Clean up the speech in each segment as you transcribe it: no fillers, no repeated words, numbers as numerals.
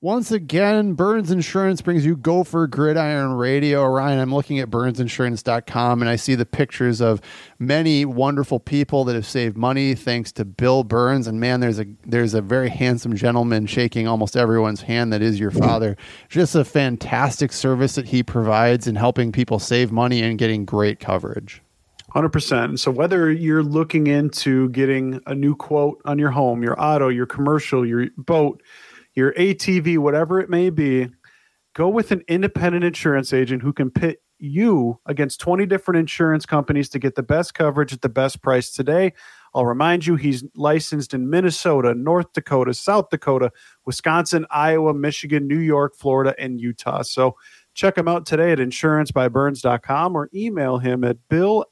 Once again, Burns Insurance brings you Gopher Gridiron Radio. Ryan, I'm looking at burnsinsurance.com and I see the pictures of many wonderful people that have saved money thanks to Bill Burns. And man, there's a very handsome gentleman shaking almost everyone's hand that is your father. Just a fantastic service that he provides in helping people save money and getting great coverage. 100%. So whether you're looking into getting a new quote on your home, your auto, your commercial, your boat, your ATV, whatever it may be, go with an independent insurance agent who can pit you against 20 different insurance companies to get the best coverage at the best price today. I'll remind you, he's licensed in Minnesota, North Dakota, South Dakota, Wisconsin, Iowa, Michigan, New York, Florida, and Utah. So check him out today at insurancebyburns.com or email him at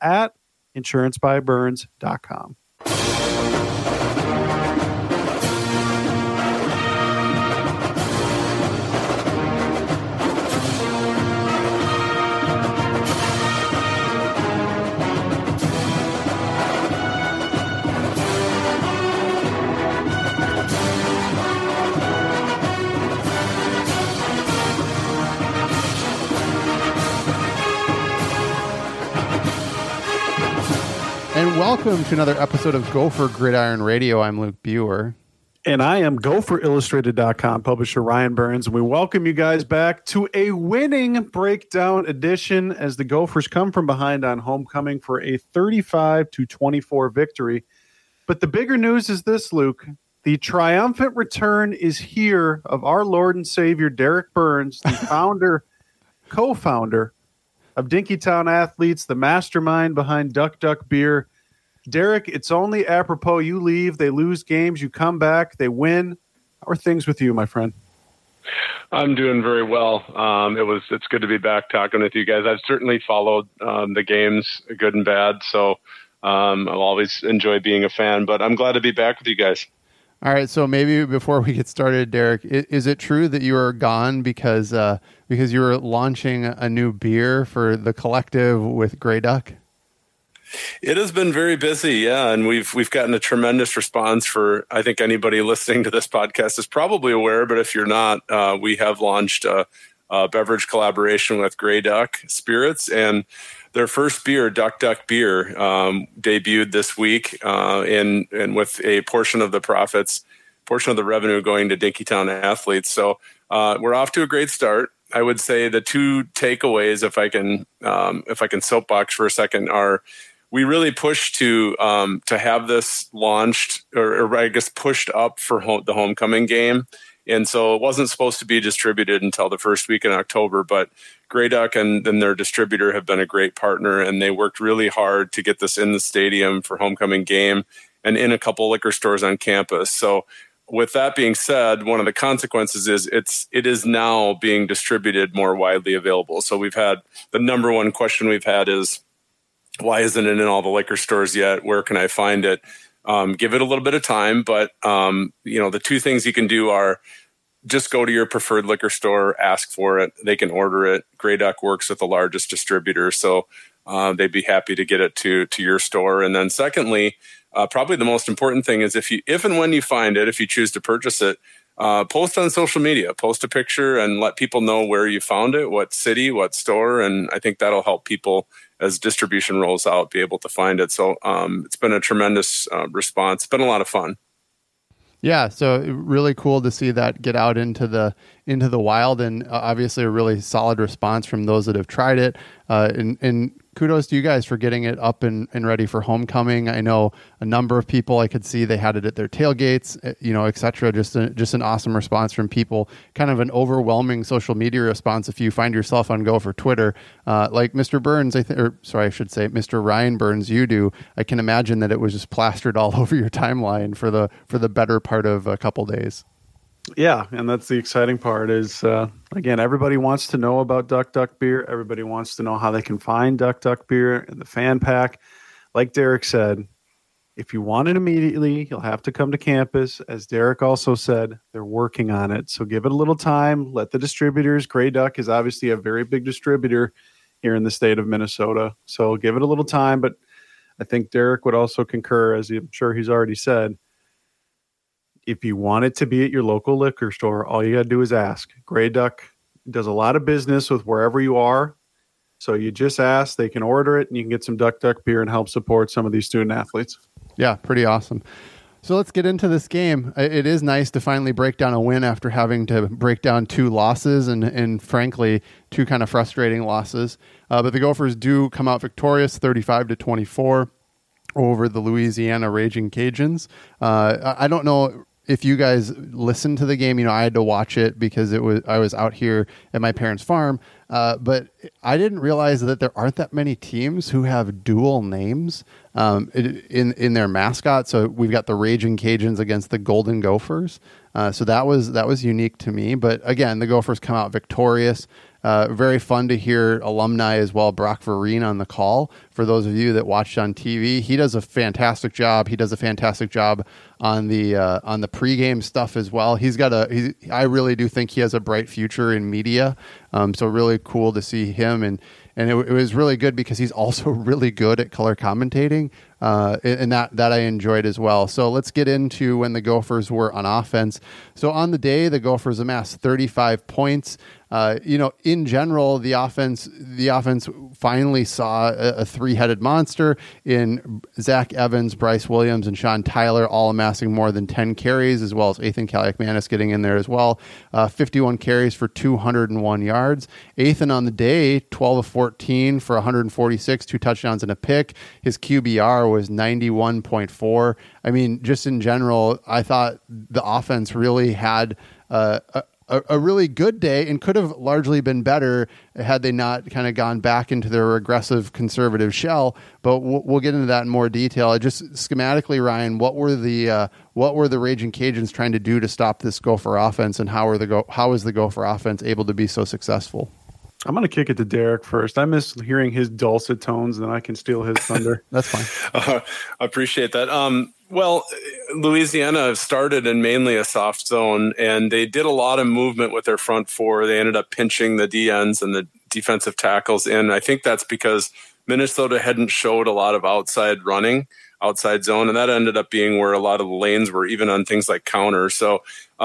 bill@insurancebyburns.com. And welcome to another episode of Gopher Gridiron Radio. I'm Luke Buer. And I am GopherIllustrated.com publisher Ryan Burns. And we welcome you guys back to a winning breakdown edition as the Gophers come from behind on homecoming for a 35-24 victory. But the bigger news is this, Luke. The triumphant return is here of our Lord and Savior, Derek Burns, the founder, co-founder of Dinkytown Athletes, the mastermind behind Duck Duck Beer. Derek, it's only apropos you leave, they lose games, you come back, they win. How are things with you, my friend? I'm doing very well. It's good to be back talking with you guys. I've certainly followed the games, good and bad, so I'll always enjoy being a fan, but I'm glad to be back with you guys. All right, so maybe before we get started, Derek, is it true that you are gone because you were launching a new beer for the collective with Grey Duck? It has been very busy, yeah, and we've gotten a tremendous response for. I think anybody listening to this podcast is probably aware, but if you're not, we have launched a beverage collaboration with Grey Duck Spirits, and their first beer, Duck Duck Beer, debuted this week, and with a portion of the revenue going to Dinkytown Athletes. So we're off to a great start. I would say the two takeaways, if I can soapbox for a second, are we really pushed to have this launched, or I guess pushed up for the homecoming game. And so it wasn't supposed to be distributed until the first week in October, but Grey Duck and then their distributor have been a great partner, and they worked really hard to get this in the stadium for homecoming game and in a couple liquor stores on campus. So with that being said, one of the consequences is it is now being distributed more widely available. So we've had the number one question we've had is, why isn't it in all the liquor stores yet? Where can I find it? Give it a little bit of time, but the two things you can do are just go to your preferred liquor store, ask for it. They can order it. Grey Duck works with the largest distributor, so they'd be happy to get it to your store. And then secondly, probably the most important thing is if and when you find it, if you choose to purchase it, post on social media, post a picture and let people know where you found it, what city, what store. And I think that'll help people as distribution rolls out, be able to find it. So it's been a tremendous response. It's been a lot of fun. Yeah, so really cool to see that get out into the wild, and obviously a really solid response from those that have tried it. And kudos to you guys for getting it up and ready for homecoming. I know a number of people I could see they had it at their tailgates, et cetera. Just an awesome response from people. Kind of an overwhelming social media response if you find yourself on Gopher Twitter, like Mr. Burns, I should say Mr. Ryan Burns. You do. I can imagine that it was just plastered all over your timeline for the better part of a couple days. Yeah, and that's the exciting part is, again, everybody wants to know about Duck Duck Beer. Everybody wants to know how they can find Duck Duck Beer and the fan pack. Like Derek said, if you want it immediately, you'll have to come to campus. As Derek also said, they're working on it. So give it a little time. Let the distributors. Grey Duck is obviously a very big distributor here in the state of Minnesota. So give it a little time. But I think Derek would also concur, as I'm sure he's already said, if you want it to be at your local liquor store, all you got to do is ask. Grey Duck does a lot of business with wherever you are. So you just ask, they can order it, and you can get some Duck beer and help support some of these student athletes. Yeah, pretty awesome. So let's get into this game. It is nice to finally break down a win after having to break down 2 losses and frankly, 2 kind of frustrating losses. But the Gophers do come out victorious, 35-24 over the Louisiana Raging Cajuns. I don't know if you guys listened to the game. I had to watch it because I was out here at my parents' farm. But I didn't realize that there aren't that many teams who have dual names in their mascot. So we've got the Raging Cajuns against the Golden Gophers. So that was unique to me. But again, the Gophers come out victorious. Very fun to hear alumni as well. Brock Vereen on the call. For those of you that watched on TV, he does a fantastic job. He does a fantastic job on the pregame stuff as well. I really do think he has a bright future in media. So really cool to see him, and it was really good because he's also really good at color commentating, and that I enjoyed as well. So let's get into when the Gophers were on offense. So on the day, the Gophers amassed 35 points. In general, the offense finally saw a 3-headed monster in Zach Evans, Bryce Williams, and Sean Tyler, all amassing more than 10 carries, as well as Ethan Kaliakmanis getting in there as well. 51 carries for 201 yards. Ethan on the day, 12 of 14 for 146, 2 touchdowns and a pick. His QBR was 91.4. I mean, just in general, I thought the offense really had a really good day and could have largely been better had they not kind of gone back into their aggressive conservative shell. But we'll get into that in more detail. Just schematically, Ryan, what were the Raging Cajuns trying to do to stop this Gopher offense, and how is the Gopher offense able to be so successful? I'm going to kick it to Derek first. I miss hearing his dulcet tones, and then I can steal his thunder. That's fine. I appreciate that. Well, Louisiana started in mainly a soft zone, and they did a lot of movement with their front 4. They ended up pinching the DNs and the defensive tackles in. I think that's because Minnesota hadn't showed a lot of outside zone, and that ended up being where a lot of the lanes were, even on things like counter. So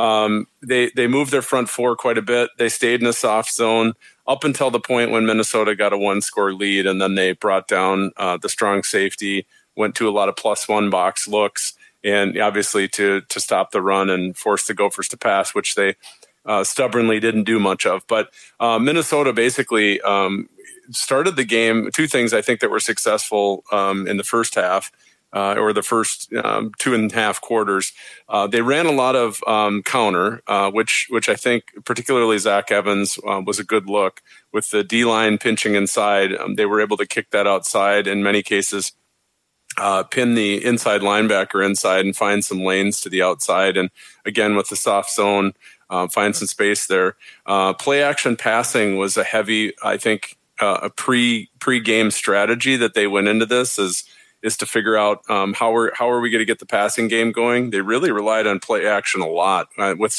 they moved their front 4 quite a bit. They stayed in a soft zone up until the point when Minnesota got a 1-score lead, and then they brought down the strong safety, went to a lot of +1 box looks, and obviously to stop the run and force the Gophers to pass, which they stubbornly didn't do much of. But Minnesota basically started the game. 2 things I think that were successful in the first half, or the first 2.5 quarters. They ran a lot of counter, which I think particularly Zach Evans was a good look. With the D-line pinching inside, they were able to kick that outside in many cases, pin the inside linebacker inside and find some lanes to the outside. And again, with the soft zone, find some space there. Play action passing was a heavy, I think, a pre-game strategy that they went into this is to figure out how are we going to get the passing game going. They really relied on play action a lot with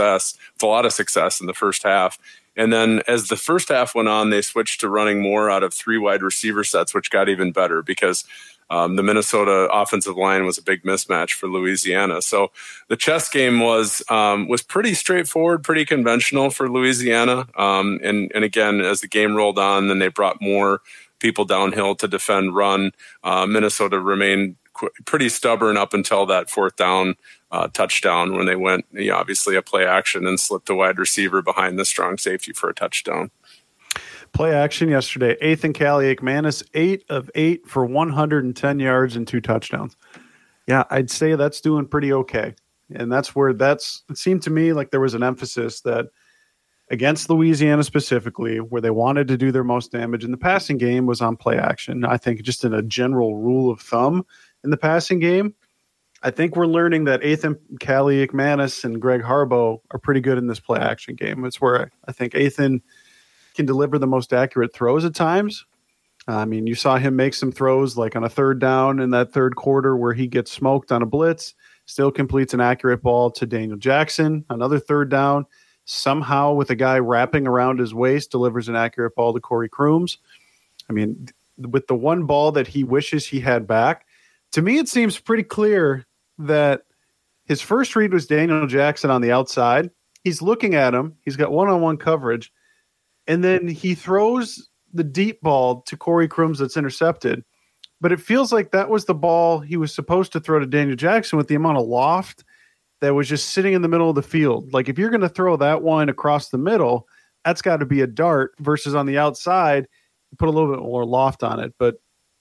a lot of success in the first half. And then as the first half went on, they switched to running more out of 3 wide receiver sets, which got even better because the Minnesota offensive line was a big mismatch for Louisiana. So the chess game was pretty straightforward, pretty conventional for Louisiana. And again, as the game rolled on, then they brought more people downhill to defend run. Minnesota remained pretty stubborn up until that 4th down touchdown when they went, obviously a play action and slipped the wide receiver behind the strong safety for a touchdown. Play action yesterday. Ethan Kaliakmanis, 8 of 8 for 110 yards and 2 touchdowns. Yeah, I'd say that's doing pretty okay. And that's where it seemed to me like there was an emphasis that against Louisiana specifically, where they wanted to do their most damage in the passing game, was on play action. I think just in a general rule of thumb in the passing game, I think we're learning that Ethan Kaliakmanis and Greg Harbaugh are pretty good in this play action game. It's where I think Ethan can deliver the most accurate throws at times. I mean, you saw him make some throws like on a 3rd down in that 3rd quarter where he gets smoked on a blitz, still completes an accurate ball to Daniel Jackson, another 3rd down, somehow with a guy wrapping around his waist, delivers an accurate ball to Corey Crooms. I mean, with the one ball that he wishes he had back, to me it seems pretty clear that his first read was Daniel Jackson on the outside. He's looking at him. He's got one-on-one coverage. And then he throws the deep ball to Corey Crooms that's intercepted. But it feels like that was the ball he was supposed to throw to Daniel Jackson with the amount of loft that was just sitting in the middle of the field. Like, if you're going to throw that one across the middle, that's got to be a dart versus on the outside, you put a little bit more loft on it. But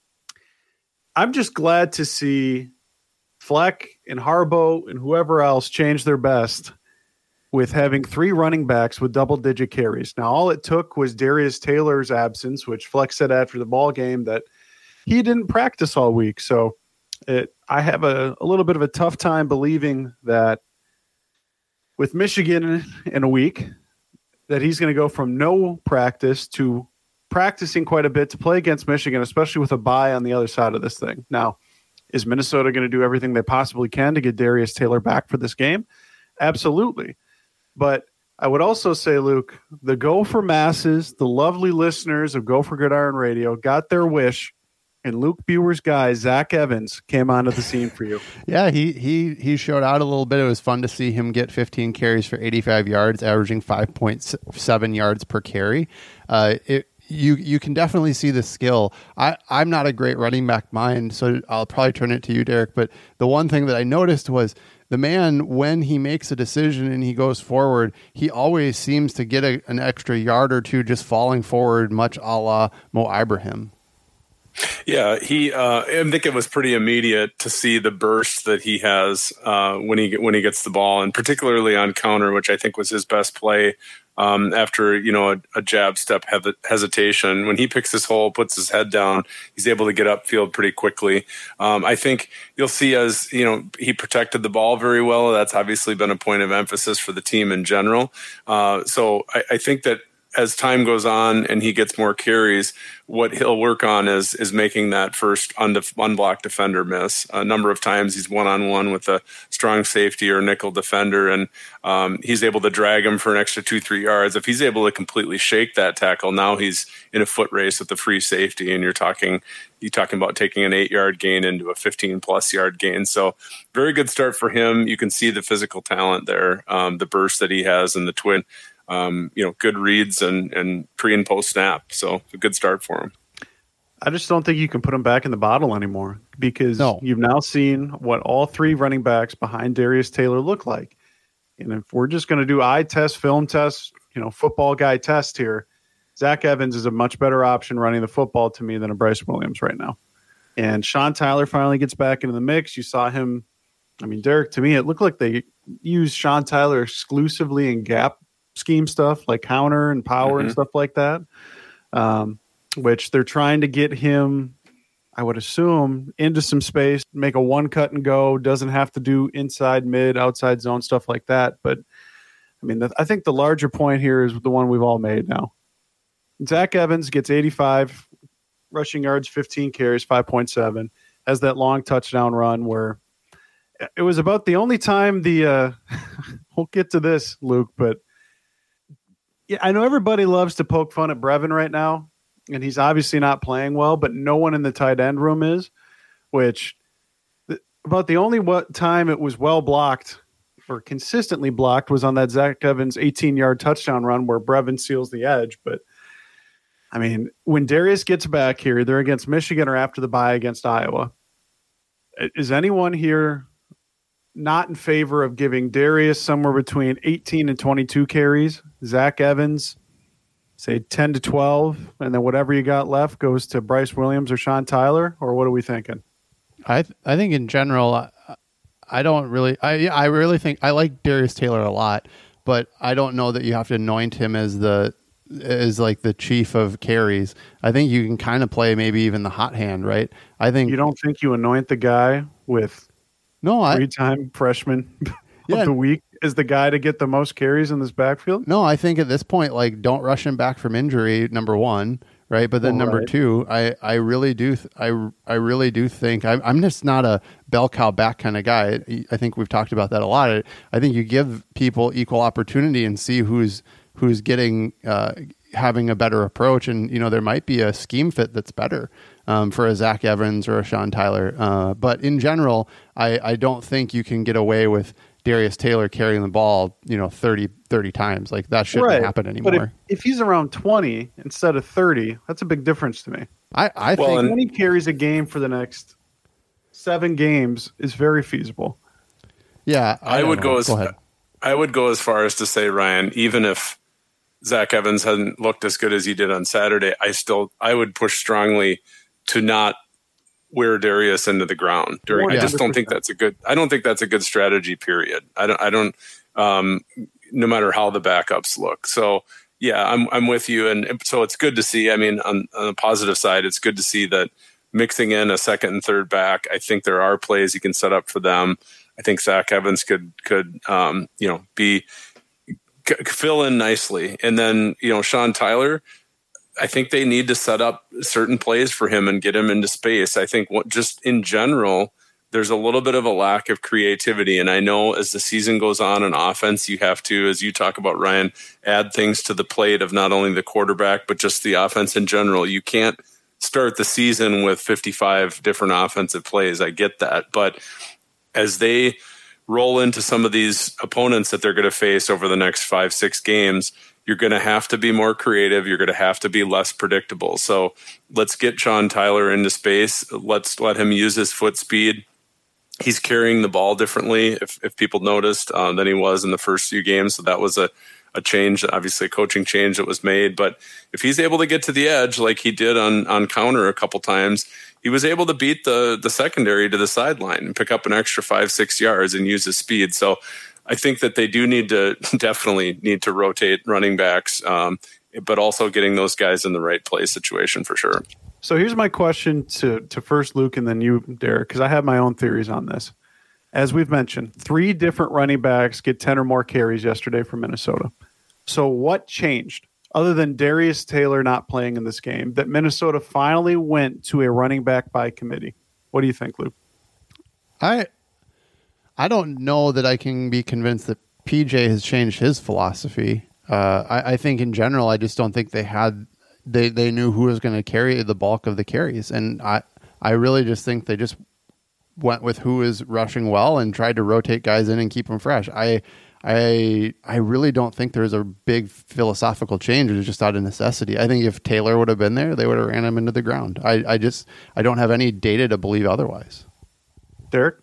I'm just glad to see Fleck and Harbaugh and whoever else change their best with having 3 running backs with double-digit carries. Now, all it took was Darius Taylor's absence, which Fleck said after the ball game that he didn't practice all week. So I have a little bit of a tough time believing that with Michigan in a week, that he's going to go from no practice to practicing quite a bit to play against Michigan, especially with a bye on the other side of this thing. Now, is Minnesota going to do everything they possibly can to get Darius Taylor back for this game? Absolutely. But I would also say, Luke, the Gopher masses, the lovely listeners of Gopher Gridiron Radio, got their wish, and Luke Buer's guy, Zach Evans, came onto the scene for you. Yeah, he showed out a little bit. It was fun to see him get 15 carries for 85 yards, averaging 5.7 yards per carry. You can definitely see the skill. I'm not a great running back mind, so I'll probably turn it to you, Derek. But the one thing that I noticed was the man, when he makes a decision and he goes forward, he always seems to get an extra yard or two just falling forward, much a la Mo Ibrahim. Yeah, I think it was pretty immediate to see the burst that he has when he gets the ball, and particularly on counter, which I think was his best play after a jab step hesitation. When he picks his hole, puts his head down, he's able to get upfield pretty quickly. I think you'll see as he protected the ball very well. That's obviously been a point of emphasis for the team in general. So I think that as time goes on and he gets more carries, what he'll work on is making that first unblocked defender miss. A number of times he's one-on-one with a strong safety or nickel defender, and he's able to drag him for an extra 2-3 yards. If he's able to completely shake that tackle, now he's in a foot race with the free safety, and you're talking about taking an 8-yard gain into a 15-plus yard gain. So very good start for him. You can see the physical talent there, the burst that he has, and the twin. Good reads and pre and post snap. So a good start for him. I just don't think you can put him back in the bottle anymore because you've now seen what all 3 running backs behind Darius Taylor look like. And if we're just going to do eye test, film test, football guy test here, Zach Evans is a much better option running the football to me than a Bryce Williams right now. And Sean Tyler finally gets back into the mix. You saw him. I mean, Derek, to me, it looked like they used Sean Tyler exclusively in gap scheme stuff like counter and power and stuff like that, which they're trying to get him, I would assume, into some space, make a one cut and go, doesn't have to do inside, mid, outside zone, stuff like that. But, I mean, I think the larger point here is the one we've all made now. Zach Evans gets 85 rushing yards, 15 carries, 5.7, has that long touchdown run where it was about the only time we'll get to this, Luke, but yeah, I know everybody loves to poke fun at Brevin right now, and he's obviously not playing well, but no one in the tight end room is, which about the only time it was well blocked or consistently blocked was on that Zach Evans 18-yard touchdown run where Brevin seals the edge. But, I mean, when Darius gets back here, they're against Michigan or after the bye against Iowa. Is anyone here not in favor of giving Darius somewhere between 18 and 22 carries, Zach Evans, say 10 to 12, and then whatever you got left goes to Bryce Williams or Sean Tyler, or what are we thinking? I think in general, I really think I like Darius Taylor a lot, but I don't know that you have to anoint him as like the chief of carries. I think you can kind of play maybe even the hot hand, right? I think you don't think you anoint the guy with three-time freshman of the week is the guy to get the most carries in this backfield? No, I think at this point, like, don't rush him back from injury, number one, right? But then number two, I really do think I'm just not a bell cow back kind of guy. I think we've talked about that a lot. I think you give people equal opportunity and see who's getting having a better approach. And, there might be a scheme fit that's better for a Zach Evans or a Sean Tyler. But in general, I don't think you can get away with Darius Taylor carrying the ball, 30 times. Like that shouldn't happen anymore. But if he's around 20 instead of 30, that's a big difference to me. I think 20 carries a game for the next 7 games is very feasible. Yeah, I would go as far as to say, Ryan, even if Zach Evans hadn't looked as good as he did on Saturday, I would push strongly to not wear Darius into the ground during. I just don't think that's a good. I don't think that's a good strategy. Period. I don't. No matter how the backups look. So yeah, I'm with you, and so it's good to see. I mean, on the positive side, it's good to see that mixing in a second and third back. I think there are plays you can set up for them. I think Zach Evans could fill in nicely, and then Sean Tyler. I think they need to set up certain plays for him and get him into space. I think just in general, there's a little bit of a lack of creativity. And I know as the season goes on in offense, you have to, as you talk about, Ryan, add things to the plate of not only the quarterback, but just the offense in general. You can't start the season with 55 different offensive plays. I get that. But as they roll into some of these opponents that they're going to face over the next 5-6 games, you're going to have to be more creative. You're going to have to be less predictable. So let's get Sean Tyler into space. Let's let him use his foot speed. He's carrying the ball differently, if people noticed, than he was in the first few games. So that was a change, obviously a coaching change that was made. But if he's able to get to the edge like he did on counter a couple times, he was able to beat the secondary to the sideline and pick up an extra 5-6 yards and use his speed. So I think that they do definitely need to rotate running backs, but also getting those guys in the right play situation for sure. So here's my question to first Luke and then you, Derek, because I have my own theories on this. As we've mentioned, 3 different running backs get 10 or more carries yesterday for Minnesota. So what changed, other than Darius Taylor not playing in this game, that Minnesota finally went to a running back by committee? What do you think, Luke? I don't know that I can be convinced that PJ has changed his philosophy. I think in general, I just don't think they knew who was going to carry the bulk of the carries. And I really just think they just went with who is rushing well and tried to rotate guys in and keep them fresh. I really don't think there's a big philosophical change. It was just out of necessity. I think if Taylor would have been there, they would have ran him into the ground. I don't have any data to believe otherwise. Derek?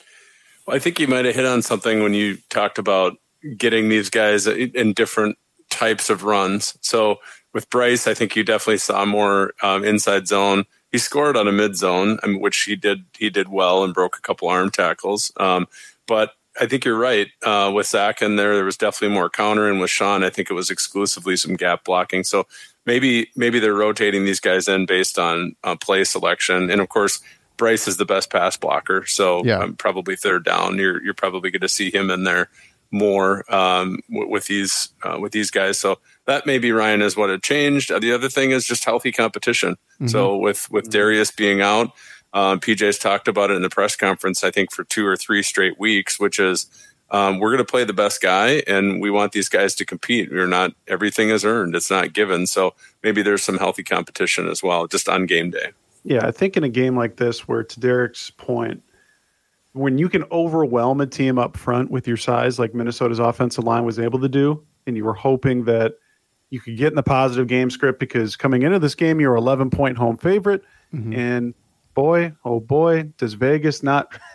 I think you might have hit on something when you talked about getting these guys in different types of runs. So with Bryce, I think you definitely saw more inside zone. He scored on a mid zone, which he did well and broke a couple arm tackles. But I think you're right. With Zach in there was definitely more counter, and with Sean, I think it was exclusively some gap blocking. So maybe they're rotating these guys in based on play selection, and of course, Bryce is the best pass blocker, so probably third down. You're probably going to see him in there more with these guys. So that maybe, Ryan, is what had changed. The other thing is just healthy competition. Mm-hmm. So with Darius being out, PJ's talked about it in the press conference, I think for 2 or 3 straight weeks, which is we're going to play the best guy, and we want these guys to compete. Everything is earned. It's not given. So maybe there's some healthy competition as well, just on game day. Yeah, I think in a game like this where, to Derek's point, when you can overwhelm a team up front with your size like Minnesota's offensive line was able to do, and you were hoping that you could get in the positive game script because coming into this game, you're 11-point home favorite. Mm-hmm. And boy, oh boy, does Vegas not –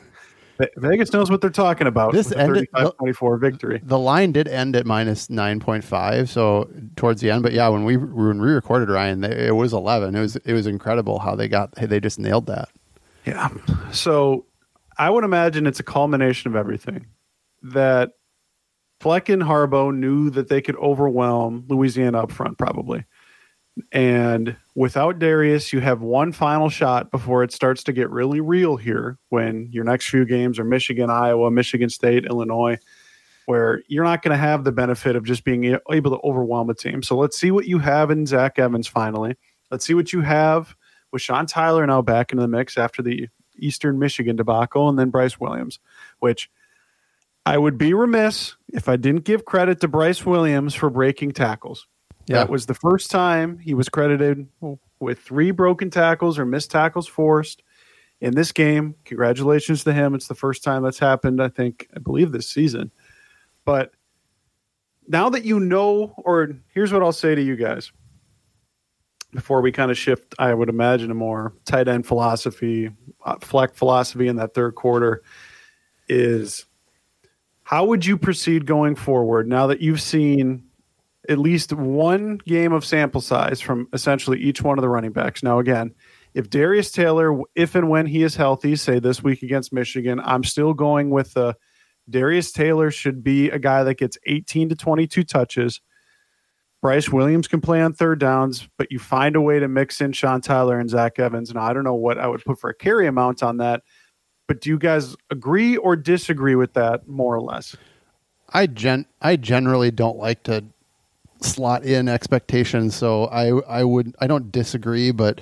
Vegas knows what they're talking about. This ended 35-24 victory. The line did end at minus 9.5, so towards the end. But yeah, when we recorded, Ryan, it was 11. It was incredidy how they just nailed that. Yeah. So I would imagine it's a culmination of everything. That Fleck and Harbaugh knew that they could overwhelm Louisiana up front, probably. And without Darius, you have one final shot before it starts to get really real here when your next few games are Michigan, Iowa, Michigan State, Illinois, where you're not going to have the benefit of just being able to overwhelm a team. So let's see what you have in Zach Evans finally. Let's see what you have with Sean Tyler now back into the mix after the Eastern Michigan debacle, and then Bryce Williams, which I would be remiss if I didn't give credit to Bryce Williams for breaking tackles. Yeah. That was the first time he was credited with 3 broken tackles or missed tackles forced in this game. Congratulations to him. It's the first time that's happened, I believe this season. But now that you know, or here's what I'll say to you guys before we kind of shift, I would imagine, a more tight end philosophy, flex philosophy in that third quarter is, how would you proceed going forward now that you've seen at least one game of sample size from essentially each one of the running backs? Now, again, if Darius Taylor, if and when he is healthy, say this week against Michigan, I'm still going with Darius Taylor should be a guy that gets 18 to 22 touches. Bryce Williams can play on third downs, but you find a way to mix in Sean Tyler and Zach Evans. And I don't know what I would put for a carry amount on that, but do you guys agree or disagree with that more or less? I generally don't like to slot in expectations, so I don't disagree, but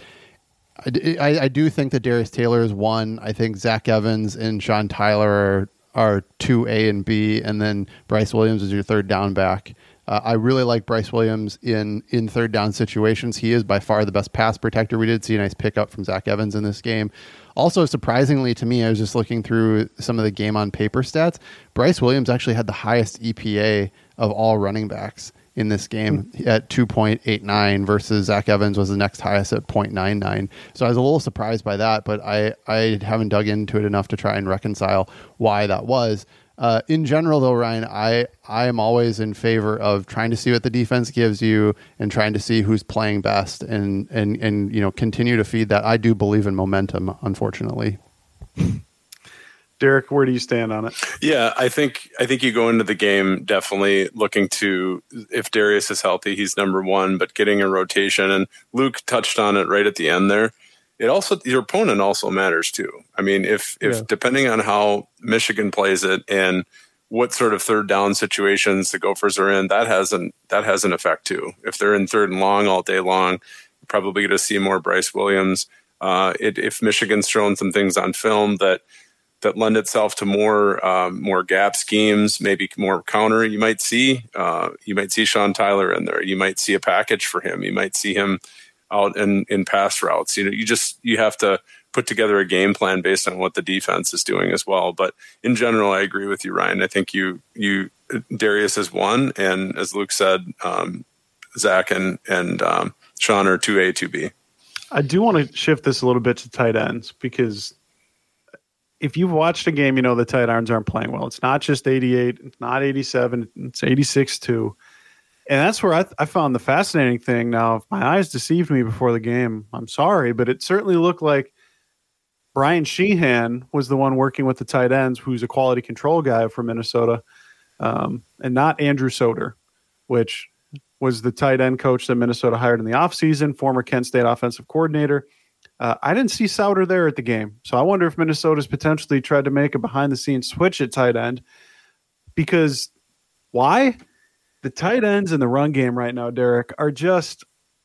I do think that Darius Taylor is one. I think Zach Evans and Sean Tyler are 2A and B, and then Bryce Williams is your third down back. I really like Bryce Williams in third down situations. He is by far the best pass protector. We did see a nice pickup from Zach Evans in this game. Also, surprisingly to me, I was just looking through some of the game on paper stats. Bryce Williams actually had the highest EPA of all running backs in this game at 2.89 versus Zach Evans was the next highest at 0.99. So I was a little surprised by that, but I haven't dug into it enough to try and reconcile why that was. In general, though, Ryan, I am always in favor of trying to see what the defense gives you and trying to see who's playing best and continue to feed that. I do believe in momentum, unfortunately. Derek, where do you stand on it? Yeah, I think you go into the game definitely looking to, if Darius is healthy, he's number one, but getting a rotation. And Luke touched on it right at the end there. It also, your opponent also matters too. I mean, if depending on how Michigan plays it and what sort of third down situations the Gophers are in, that has an effect too. If they're in third and long all day long, you're probably going to see more Bryce Williams. If Michigan's thrown some things on film that lend itself to more gap schemes, maybe more counter, you might see Sean Tyler in there. You might see a package for him. You might see him out in pass routes. You have to put together a game plan based on what the defense is doing as well. But in general, I agree with you, Ryan. I think Darius is one, and as Luke said, Zach and Sean are 2A, 2B. I do want to shift this a little bit to tight ends, because if you've watched a game, the tight ends aren't playing well. It's not just 88, it's not 87, it's 86 too. And that's where I found the fascinating thing. Now, if my eyes deceived me before the game, I'm sorry, but it certainly looked like Brian Sheehan was the one working with the tight ends, who's a quality control guy from Minnesota, and not Andrew Soder, which was the tight end coach that Minnesota hired in the offseason, former Kent State offensive coordinator. I didn't see Soder there at the game, so I wonder if Minnesota's potentially tried to make a behind-the-scenes switch at tight end. Because why? The tight ends in the run game right now, Derek, are just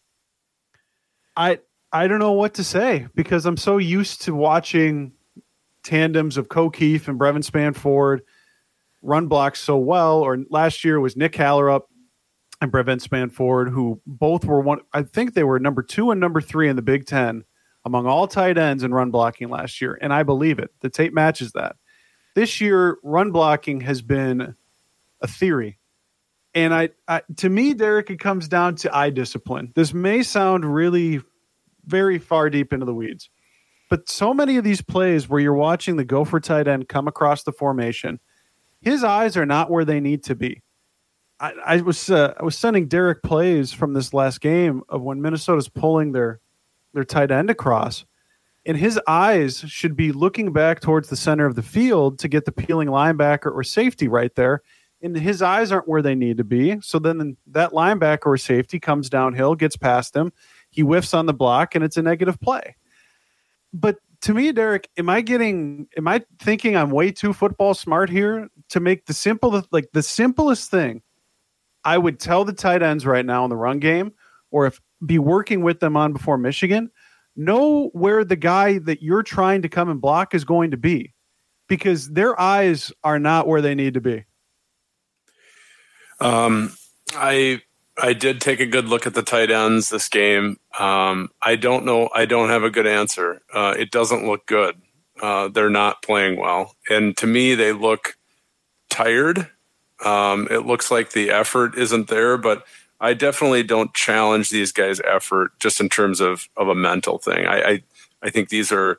I don't know what to say, because I'm so used to watching tandems of O'Keefe and Brevin Spanford run blocks so well. Or last year was Nick Hallerup and Brevin Spanford, who both were one. I think they were number 2 and number 3 in the Big Ten among all tight ends in run blocking last year. And I believe it. The tape matches that. This year, run blocking has been a theory. And I to me, Derek, it comes down to eye discipline. This may sound really very far deep into the weeds, but so many of these plays where you're watching the Gopher tight end come across the formation, his eyes are not where they need to be. I was sending Derek plays from this last game of when Minnesota's pulling their tight end across, and his eyes should be looking back towards the center of the field to get the peeling linebacker or safety right there. And his eyes aren't where they need to be. So then that linebacker or safety comes downhill, gets past him. He whiffs on the block, and it's a negative play. But to me, Derek, am I thinking I'm way too football smart here to make the simplest thing I would tell the tight ends right now in the run game, or be working with them on before Michigan, know where the guy that you're trying to come and block is going to be, because their eyes are not where they need to be. I did take a good look at the tight ends this game. I don't know. I don't have a good answer. It doesn't look good. They're not playing well. And to me, they look tired. It looks like the effort isn't there, but I definitely don't challenge these guys' effort just in terms of a mental thing. I think these are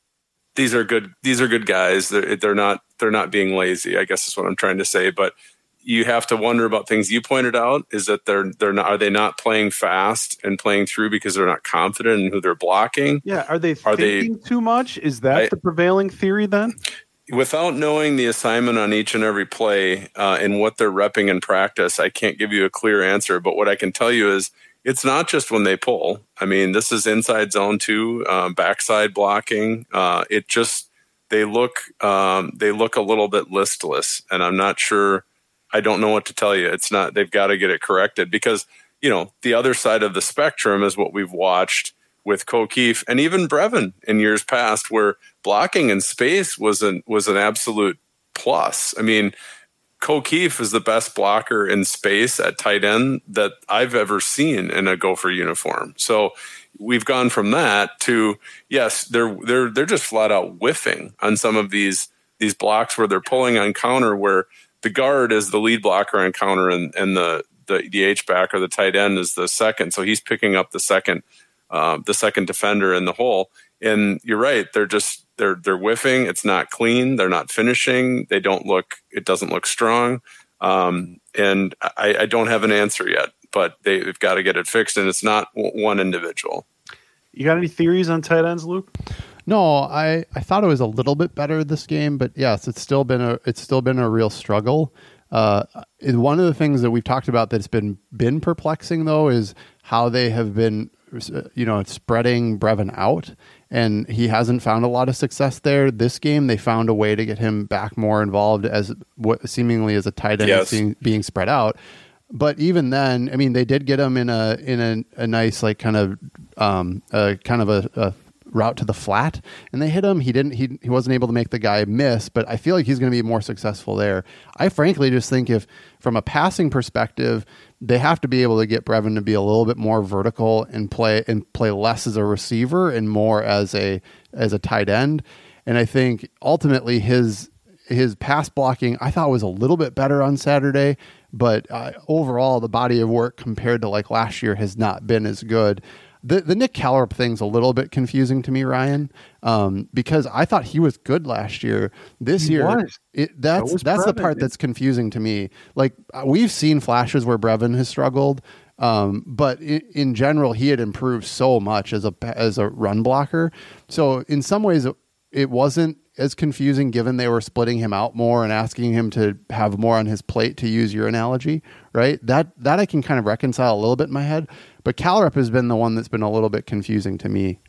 good guys. They're not being lazy, I guess is what I'm trying to say. But you have to wonder about things you pointed out, is that are they not playing fast and playing through because they're not confident in who they're blocking? Yeah. Are they thinking too much? Is that the prevailing theory then? Without knowing the assignment on each and every play and what they're repping in practice, I can't give you a clear answer. But what I can tell you is it's not just when they pull. I mean, this is inside zone too, backside blocking. They look a little bit listless, and I'm not sure. I don't know what to tell you. It's not. They've got to get it corrected because the other side of the spectrum is what we've watched with O'Keefe and even Brevin in years past, where blocking in space was an absolute plus. I mean, O'Keefe is the best blocker in space at tight end that I've ever seen in a Gopher uniform. So we've gone from that to, yes, they're just flat out whiffing on some of these blocks where they're pulling on counter, where the guard is the lead blocker on counter and the H-back or the tight end is the second. So he's picking up the second defender in the hole. And you're right. They're whiffing. It's not clean. They're not finishing. It doesn't look strong. And I don't have an answer yet, but they've got to get it fixed. And it's not one individual. You got any theories on tight ends, Luke? No, I thought it was a little bit better this game, but yes, it's still been a real struggle. One of the things that we've talked about that's been perplexing though is how they have been, spreading Brevin out, and he hasn't found a lot of success there. This game, they found a way to get him back more involved as what seemingly as a tight end. Yes. being spread out. But even then, I mean, they did get him in a nice a route to the flat, and they hit him. He wasn't able to make the guy miss, but I feel like he's going to be more successful there. I frankly just think if from a passing perspective, they have to be able to get Brevin to be a little bit more vertical and play less as a receiver and more as a tight end. And I think ultimately his pass blocking I thought was a little bit better on Saturday, but overall the body of work compared to like last year has not been as good. The Nick Callerup thing's a little bit confusing to me, Ryan, because I thought he was good last year. This year, that's the part that's confusing to me. Like we've seen flashes where Brevin has struggled, but in general, he had improved so much as a run blocker. So in some ways, it wasn't as confusing given they were splitting him out more and asking him to have more on his plate, to use your analogy, right? That I can kind of reconcile a little bit in my head, but Callerup has been the one that's been a little bit confusing to me.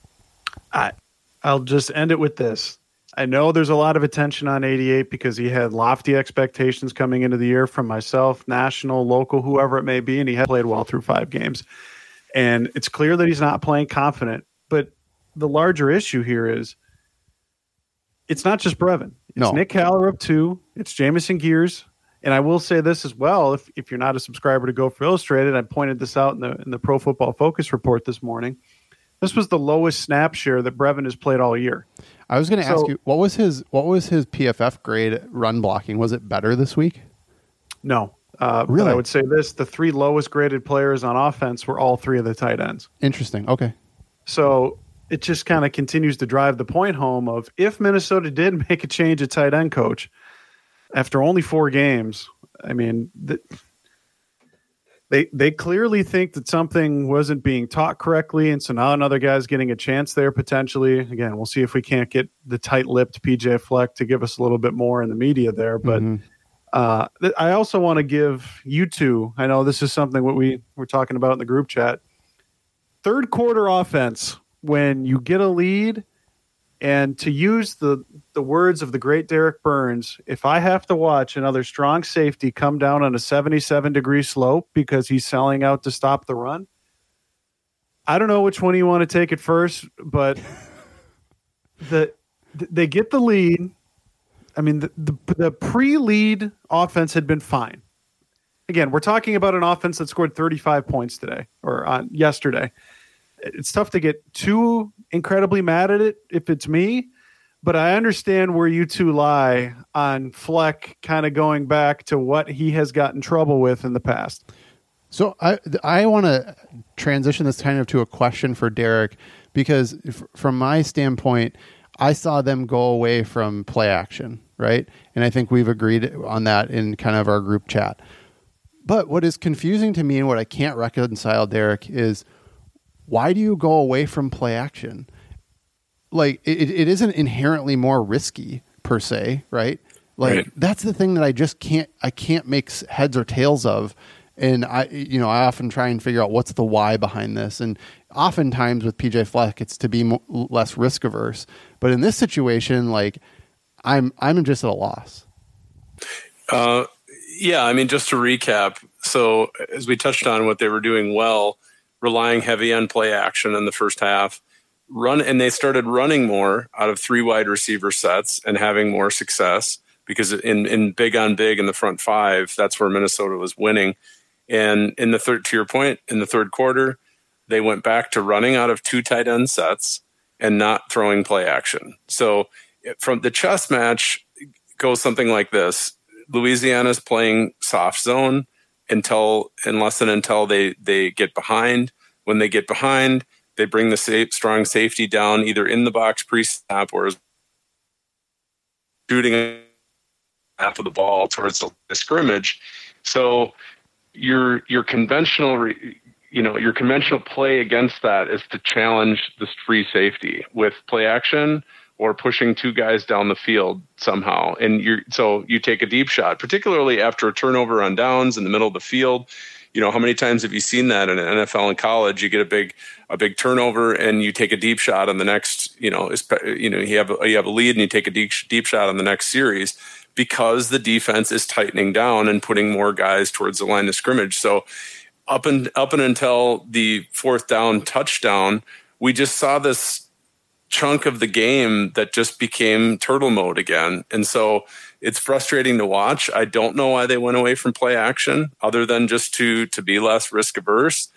I'll just end it with this. I know there's a lot of attention on 88 because he had lofty expectations coming into the year from myself, national, local, whoever it may be, and he had played well through 5 games. And it's clear that he's not playing confident, but the larger issue here is it's not just Brevin. It's Nick Callerup too. It's Jamison Gears. And I will say this as well. If you're not a subscriber to Gopher Illustrated, I pointed this out in the Pro Football Focus report this morning. This was the lowest snap share that Brevin has played all year. I was going to ask you, what was his PFF grade run blocking? Was it better this week? No. Really? But I would say this, the 3 lowest graded players on offense were all 3 of the tight ends. Interesting. Okay. So it just kind of continues to drive the point home of if Minnesota did make a change at tight end coach after only 4 games, I mean, they clearly think that something wasn't being taught correctly, and so now another guy's getting a chance there potentially. Again, we'll see if we can't get the tight-lipped PJ Fleck to give us a little bit more in the media there. But I also want to give you two, I know this is something what we were talking about in the group chat, third quarter offense, when you get a lead, and to use the words of the great Derek Burns, if I have to watch another strong safety come down on a 77-degree slope because he's selling out to stop the run, I don't know which one you want to take it first, but they get the lead. I mean, the pre-lead offense had been fine. again, we're talking about an offense that scored 35 points today or yesterday. It's tough to get too incredibly mad at it if it's me, but I understand where you two lie on Fleck kind of going back to what he has gotten trouble with in the past. So I want to transition this kind of to a question for Derek, because from my standpoint, I saw them go away from play action, right? And I think we've agreed on that in kind of our group chat. But what is confusing to me and what I can't reconcile, Derek, is why do you go away from play action? Like it isn't inherently more risky per se, right? Like That's the thing that I can't make heads or tails of. And I often try and figure out what's the why behind this. And oftentimes with PJ Fleck, it's to be less risk averse. But in this situation, like I'm just at a loss. Yeah, I mean, just to recap. So as we touched on what they were doing well, relying heavy on play action in the first half, and they started running more out of 3 wide receiver sets and having more success because in big on big in the front 5, that's where Minnesota was winning. And in the third, to your point, in the third quarter, they went back to running out of 2 tight end sets and not throwing play action. So from the chess match goes something like this. Louisiana's playing soft zone until they get behind. When they get behind, they bring the strong safety down either in the box pre-snap or shooting half of the ball towards the scrimmage. So your conventional play against that is to challenge this free safety with play action or pushing 2 guys down the field somehow. And you take a deep shot, particularly after a turnover on downs in the middle of the field. You know, how many times have you seen that in an NFL and college? You get a big turnover and you take a deep shot on the next, you have a lead and you take a deep shot on the next series because the defense is tightening down and putting more guys towards the line of scrimmage. So up and until the 4th down touchdown, we just saw this chunk of the game that just became turtle mode again. And so it's frustrating to watch. I don't know why they went away from play action other than just to be less risk averse.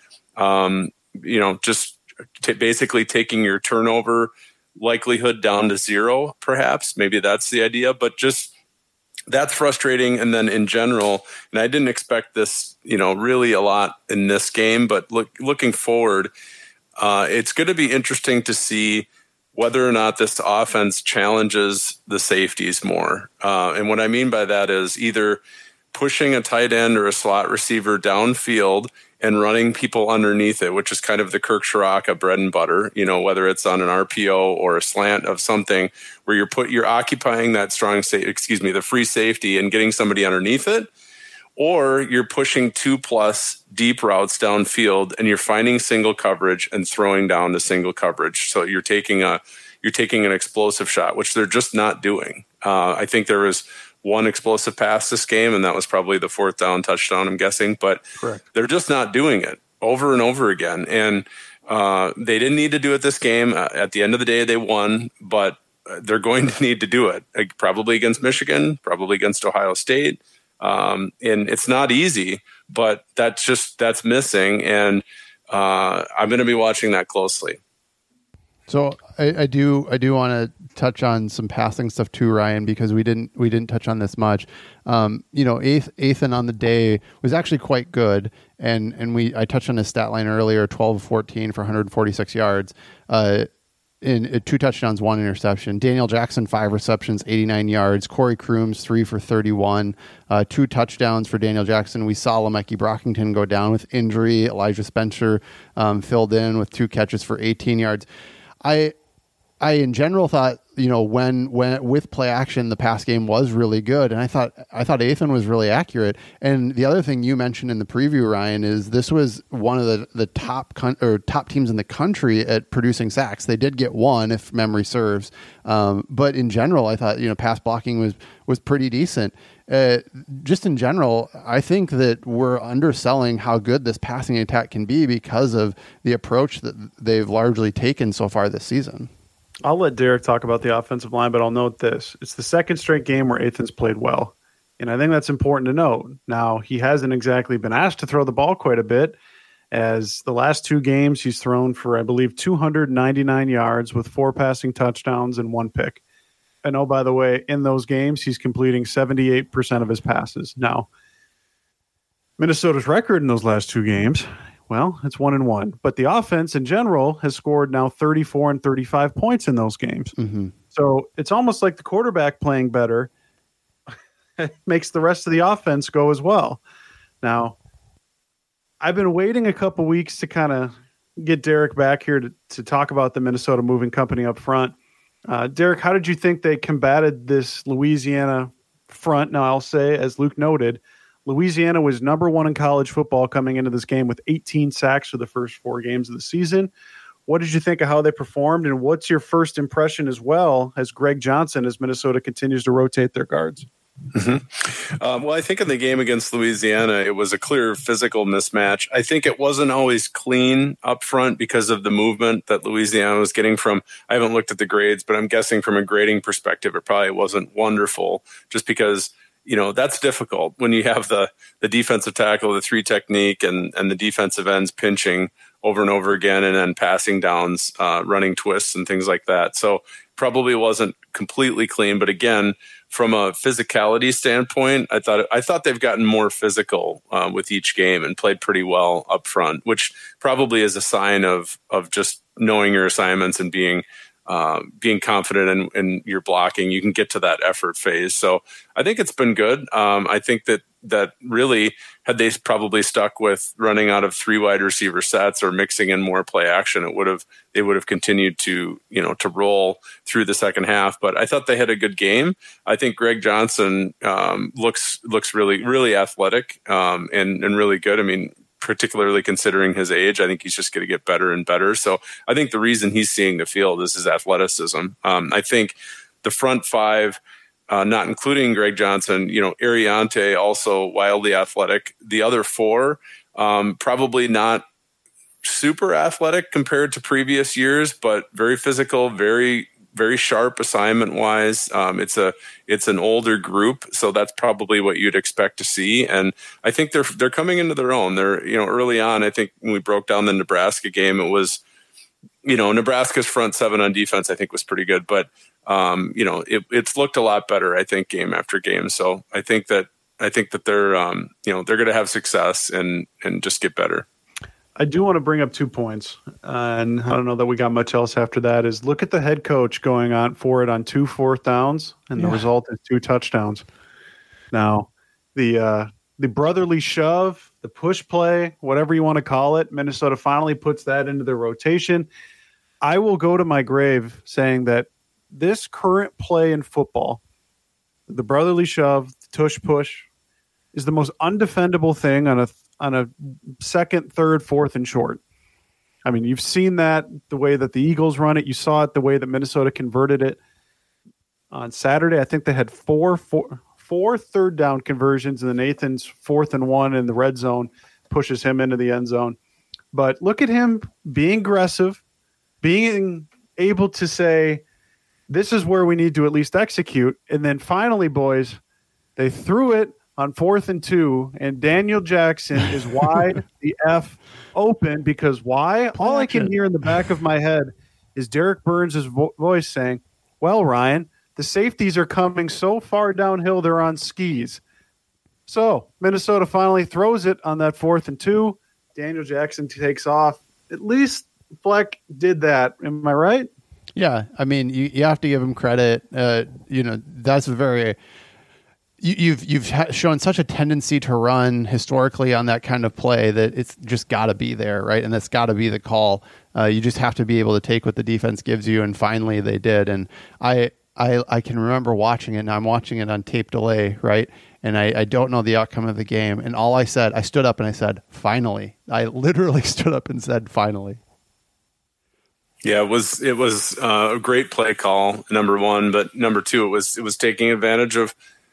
Basically taking your turnover likelihood down to 0, perhaps. Maybe that's the idea, but just that's frustrating. And then in general, and I didn't expect this, really a lot in this game, but looking forward, it's going to be interesting to see whether or not this offense challenges the safeties more. And what I mean by that is either pushing a tight end or a slot receiver downfield and running people underneath it, which is kind of the Kirk Shiraka bread and butter, whether it's on an RPO or a slant of something where you're occupying that the free safety and getting somebody underneath it, or you're pushing 2+ deep routes downfield and you're finding single coverage and throwing down to single coverage. So you're taking an explosive shot, which they're just not doing. I think there was one explosive pass this game, and that was probably the 4th down touchdown, I'm guessing. But Correct. They're just not doing it over and over again. And they didn't need to do it this game. At the end of the day, they won, but they're going to need to do it, probably against Michigan, probably against Ohio State. And it's not easy, but that's missing. And I'm going to be watching that closely. So I do want to touch on some passing stuff too, Ryan, because we didn't touch on this much. Ethan on the day was actually quite good, and I touched on his stat line earlier: 12 of 14 for 146 yards. In 2 touchdowns, 1 interception. Daniel Jackson, 5 receptions, 89 yards. Corey Crooms, 3 for 31. 2 touchdowns for Daniel Jackson. We saw Le'Meke Brockington go down with injury. Elijah Spencer filled in with 2 catches for 18 yards. I in general thought, when with play action, the pass game was really good, and I thought Ethan was really accurate. And the other thing you mentioned in the preview, Ryan, is this was one of the top teams in the country at producing sacks. They did get 1, if memory serves, but in general, I thought pass blocking was pretty decent. Just in general, I think that we're underselling how good this passing attack can be because of the approach that they've largely taken so far this season. I'll let Derek talk about the offensive line, but I'll note this. It's the second straight game where Ethan's played well. And I think that's important to note. Now, he hasn't exactly been asked to throw the ball quite a bit, as the last 2 games he's thrown for, I believe, 299 yards with 4 passing touchdowns and 1 pick. And oh, by the way, in those games, he's completing 78% of his passes. Now, Minnesota's record in those last 2 games, well, it's 1-1. But the offense in general has scored now 34 and 35 points in those games. Mm-hmm. So it's almost like the quarterback playing better makes the rest of the offense go as well. Now, I've been waiting a couple weeks to kind of get Derek back here to talk about the Minnesota Moving Company up front. Derek, how did you think they combated this Louisiana front? Now, I'll say, as Luke noted, Louisiana was number 1 in college football coming into this game with 18 sacks for the first 4 games of the season. What did you think of how they performed, and what's your first impression as well as Greg Johnson as Minnesota continues to rotate their guards? Mm-hmm. Well, I think in the game against Louisiana, it was a clear physical mismatch. I think it wasn't always clean up front because of the movement that Louisiana was getting from. I haven't looked at the grades, but I'm guessing from a grading perspective, it probably wasn't wonderful just because, that's difficult when you have the defensive tackle, the 3 technique, and the defensive ends pinching over and over again, and then passing downs, running twists and things like that. So probably wasn't completely clean, but again, from a physicality standpoint, I thought they've gotten more physical with each game and played pretty well up front, which probably is a sign of just knowing your assignments and being confident in your blocking. You can get to that effort phase. So I think it's been good. I think that really, had they probably stuck with running out of 3 wide receiver sets or mixing in more play action, they would have continued to roll through the second half. But I thought they had a good game. I think Greg Johnson looks really, really athletic and really good. I mean, particularly considering his age, I think he's just going to get better and better. So I think the reason he's seeing the field is his athleticism. I think the front 5, not including Greg Johnson, Ariante also wildly athletic. The other 4, probably not super athletic compared to previous years, but very physical, very, very sharp assignment wise. It's an older group, so that's probably what you'd expect to see. And I think they're coming into their own. They're, early on, I think when we broke down the Nebraska game, it was, Nebraska's front 7 on defense, I think was pretty good, but it's looked a lot better, I think, game after game. So I think that they're, they're going to have success and just get better. I do want to bring up 2 points, and I don't know that we got much else after that, is look at the head coach going on for it on 2 4th downs, and the result is 2 touchdowns. Now, the brotherly shove, the push play, whatever you want to call it, Minnesota finally puts that into their rotation. I will go to my grave saying that this current play in football, the brotherly shove, the tush push, is the most undefendable thing on a 2nd, 3rd, 4th, and short. I mean, you've seen that the way that the Eagles run it. You saw it the way that Minnesota converted it on Saturday. I think they had four 3rd down conversions, and then Nathan's 4th and 1 in the red zone pushes him into the end zone. But look at him being aggressive, being able to say, this is where we need to at least execute. And then finally, boys, they threw it on 4th and 2, and Daniel Jackson is wide the F open because why? All I can hear in the back of my head is Derek Burns' voice saying, well, Ryan, the safeties are coming so far downhill they're on skis. So Minnesota finally throws it on that 4th and 2. Daniel Jackson takes off. At least Fleck did that. Am I right? Yeah. I mean, you have to give him credit. That's a very... You've shown such a tendency to run historically on that kind of play that it's just got to be there, right? And that's got to be the call. You just have to be able to take what the defense gives you, and finally they did. And I can remember watching it, and I'm watching it on tape delay, right? And I don't know the outcome of the game. And all I said, I stood up and I said, finally. I literally stood up and said, finally. Yeah, it was a great play call, number 1, but number 2, it was taking advantage of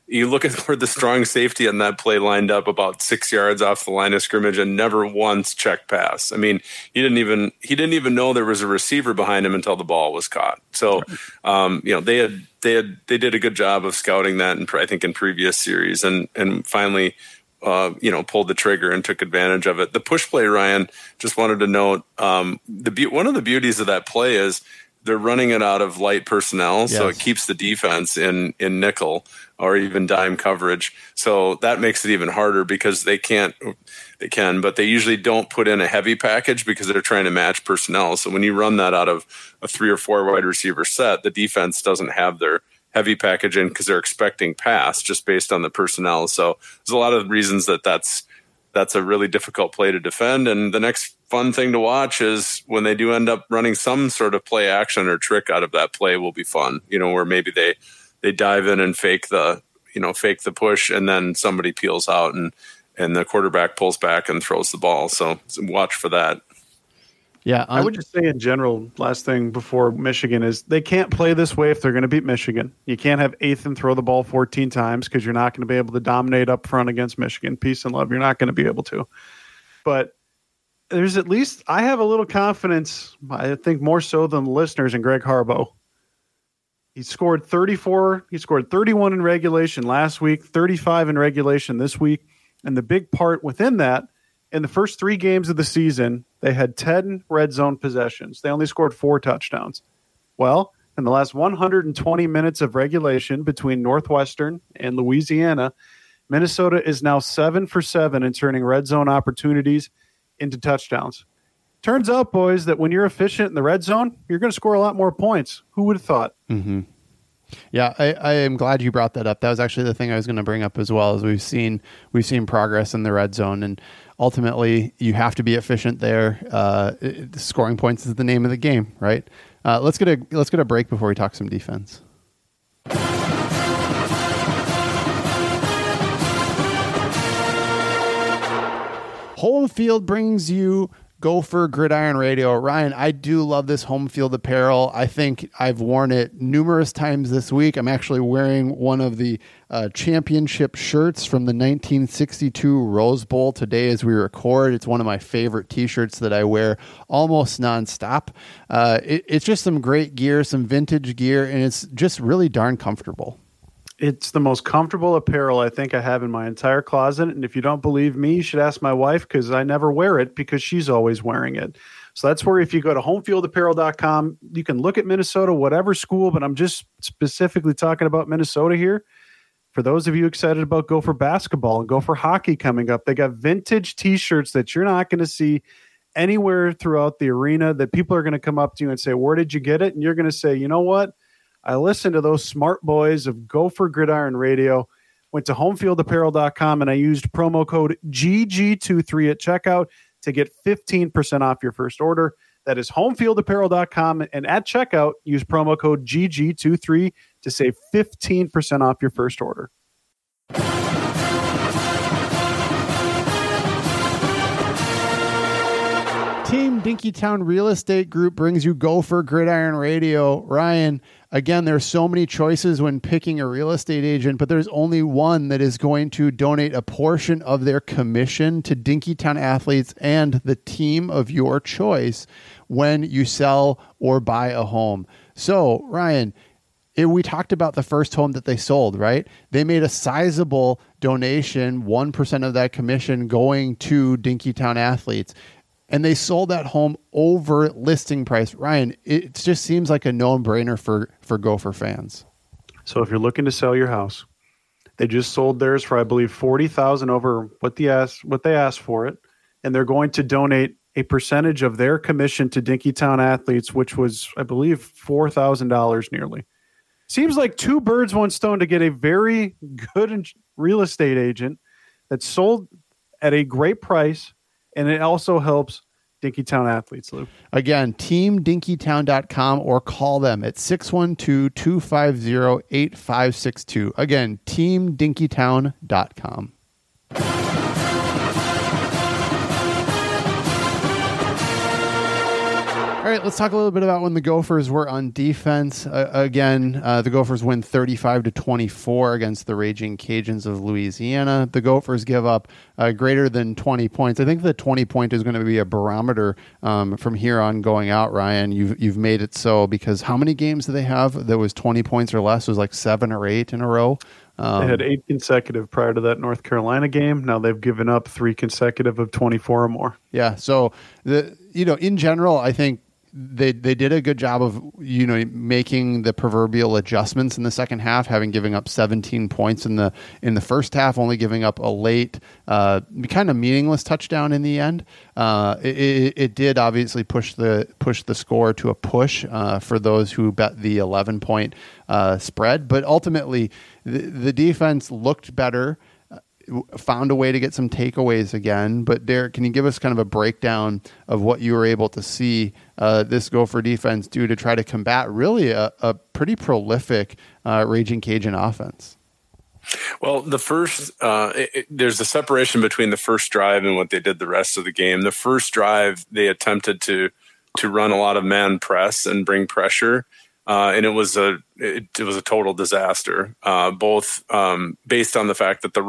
you look at where the strong safety on that play lined up about 6 yards off the line of scrimmage and never once checked pass. I mean, he didn't even know there was a receiver behind him until the ball was caught. So, they did a good job of scouting that, I think, in previous series, and finally, pulled the trigger and took advantage of it. The push play, Ryan, just wanted to note, one of the beauties of that play is they're running it out of light personnel, yes. So it keeps the defense in nickel or even dime coverage. So that makes it even harder because they can, but they usually don't put in a heavy package because they're trying to match personnel. So when you run that out of a 3 or 4 wide receiver set, the defense doesn't have their heavy package in because they're expecting pass just based on the personnel. So there's a lot of reasons that's a really difficult play to defend. And the next fun thing to watch is when they do end up running some sort of play action or trick out of that play will be fun, where maybe they dive in and fake the push and then somebody peels out and the quarterback pulls back and throws the ball. So watch for that. Yeah, I would just say in general, last thing before Michigan is they can't play this way if they're going to beat Michigan. You can't have Ethan throw the ball 14 times because you're not going to be able to dominate up front against Michigan. Peace and love. You're not going to be able to. But there's at least I have a little confidence, I think more so than the listeners, in Greg Harbaugh. He scored 34. He scored 31 in regulation last week, 35 in regulation this week. And the big part within that, in the first 3 games of the season, they had 10 red zone possessions. They only scored 4 touchdowns. Well, in the last 120 minutes of regulation between Northwestern and Louisiana, Minnesota is now 7 for 7 in turning red zone opportunities into touchdowns. Turns out, boys, that when you're efficient in the red zone, you're going to score a lot more points. Who would have thought? Mm-hmm. Yeah, I am glad you brought that up. That was actually the thing I was going to bring up as well. As we've seen progress in the red zone, and ultimately you have to be efficient there. Scoring points is the name of the game, right? Let's get a break before we talk some defense. Home Field brings you Gopher Gridiron Radio. Ryan, I do love this home field apparel. I think I've worn it numerous times this week. I'm actually wearing one of the championship shirts from the 1962 Rose Bowl today as we record. It's one of my favorite t-shirts that I wear almost nonstop. It's just some great gear, some vintage gear, and it's just really darn comfortable. It's the most comfortable apparel I think I have in my entire closet. And if you don't believe me, you should ask my wife because I never wear it because she's always wearing it. So that's where if you go to homefieldapparel.com, you can look at Minnesota, whatever school, but I'm just specifically talking about Minnesota here. For those of you excited about Gopher basketball and Gopher hockey coming up, they got vintage t-shirts that you're not going to see anywhere throughout the arena that people are going to come up to you and say, where did you get it? And you're going to say, you know what? I listened to those smart boys of Gopher Gridiron Radio, went to homefieldapparel.com, and I used promo code GG23 at checkout to get 15% off your first order. That is homefieldapparel.com, and at checkout, use promo code GG23 to save 15% off your first order. Team Dinkytown Real Estate Group brings you Gopher Gridiron Radio. Ryan, again, there's so many choices when picking a real estate agent, but there's only one that is going to donate a portion of their commission to Dinkytown athletes and the team of your choice when you sell or buy a home. So, Ryan, we talked about the first home that they sold, right? They made a sizable donation, 1% of that commission going to Dinkytown athletes. And they sold that home over listing price. Ryan, it just seems like a no-brainer for Gopher fans. So if you're looking to sell your house, they just sold theirs for, I believe, $40,000 over what they asked for it, and they're going to donate a percentage of their commission to Dinkytown athletes, which was, I believe, $4,000 nearly. Seems like 2 birds, 1 stone to get a very good real estate agent that sold at a great price. And it also helps Dinkytown athletes, Lou. Again, teamdinkytown.com or call them at 612-250-8562. Again, teamdinkytown.com. All All right, let's talk a little bit about when the Gophers were on defense. The Gophers win 35-24 against the Raging Cajuns of Louisiana. The Gophers give up greater than 20 points. I think the 20 point is going to be a barometer from here on going out, Ryan. You've made it so, because how many games do they have that was 20 points or less? It was like 7 or 8 in a row. They had 8 consecutive prior to that North Carolina game. Now they've given up 3 consecutive of 24 or more. Yeah, so in general, I think they did a good job of making the proverbial adjustments in the second half, having giving up 17 points in the first half, only giving up a late kind of meaningless touchdown in the end. It did obviously push the score to a push for those who bet the 11-point spread, but ultimately the defense looked better, found a way to get some takeaways again. But Derek, can you give us kind of a breakdown of what you were able to see this Gopher defense do to try to combat really a pretty prolific Raging Cajun offense? Well, the first, there's a separation between the first drive and what they did the rest of the game. The first drive, they attempted to run a lot of man press and bring pressure. And it was a total disaster, both based on the fact that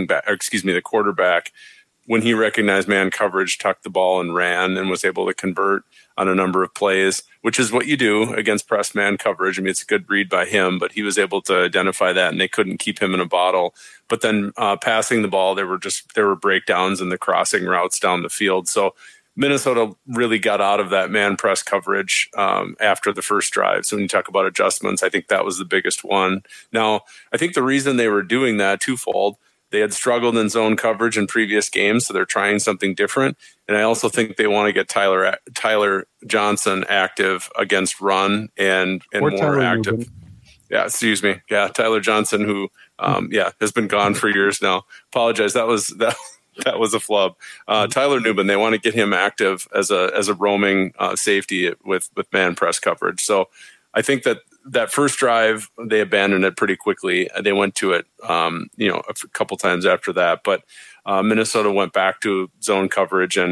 the quarterback, when he recognized man coverage, tucked the ball and ran and was able to convert on a number of plays, which is what you do against press man coverage. I mean, it's a good read by him, but he was able to identify that, and they couldn't keep him in a bottle. But then passing the ball, there were breakdowns in the crossing routes down the field. So Minnesota really got out of that man press coverage after the first drive. So when you talk about adjustments, I think that was the biggest one. Now, I think the reason they were doing that twofold. They had struggled in zone coverage in previous games, so they're trying something different. And I also think they want to get Tyler Johnson active against run and more Tyler active. Newman. Yeah, excuse me. Yeah, Tyler Johnson, who has been gone for years now. Apologize. That was a flub. Tyler Newman, they want to get him active as a roaming safety with man press coverage. So I think that first drive, they abandoned it pretty quickly. They went to it, a couple times after that. But Minnesota went back to zone coverage and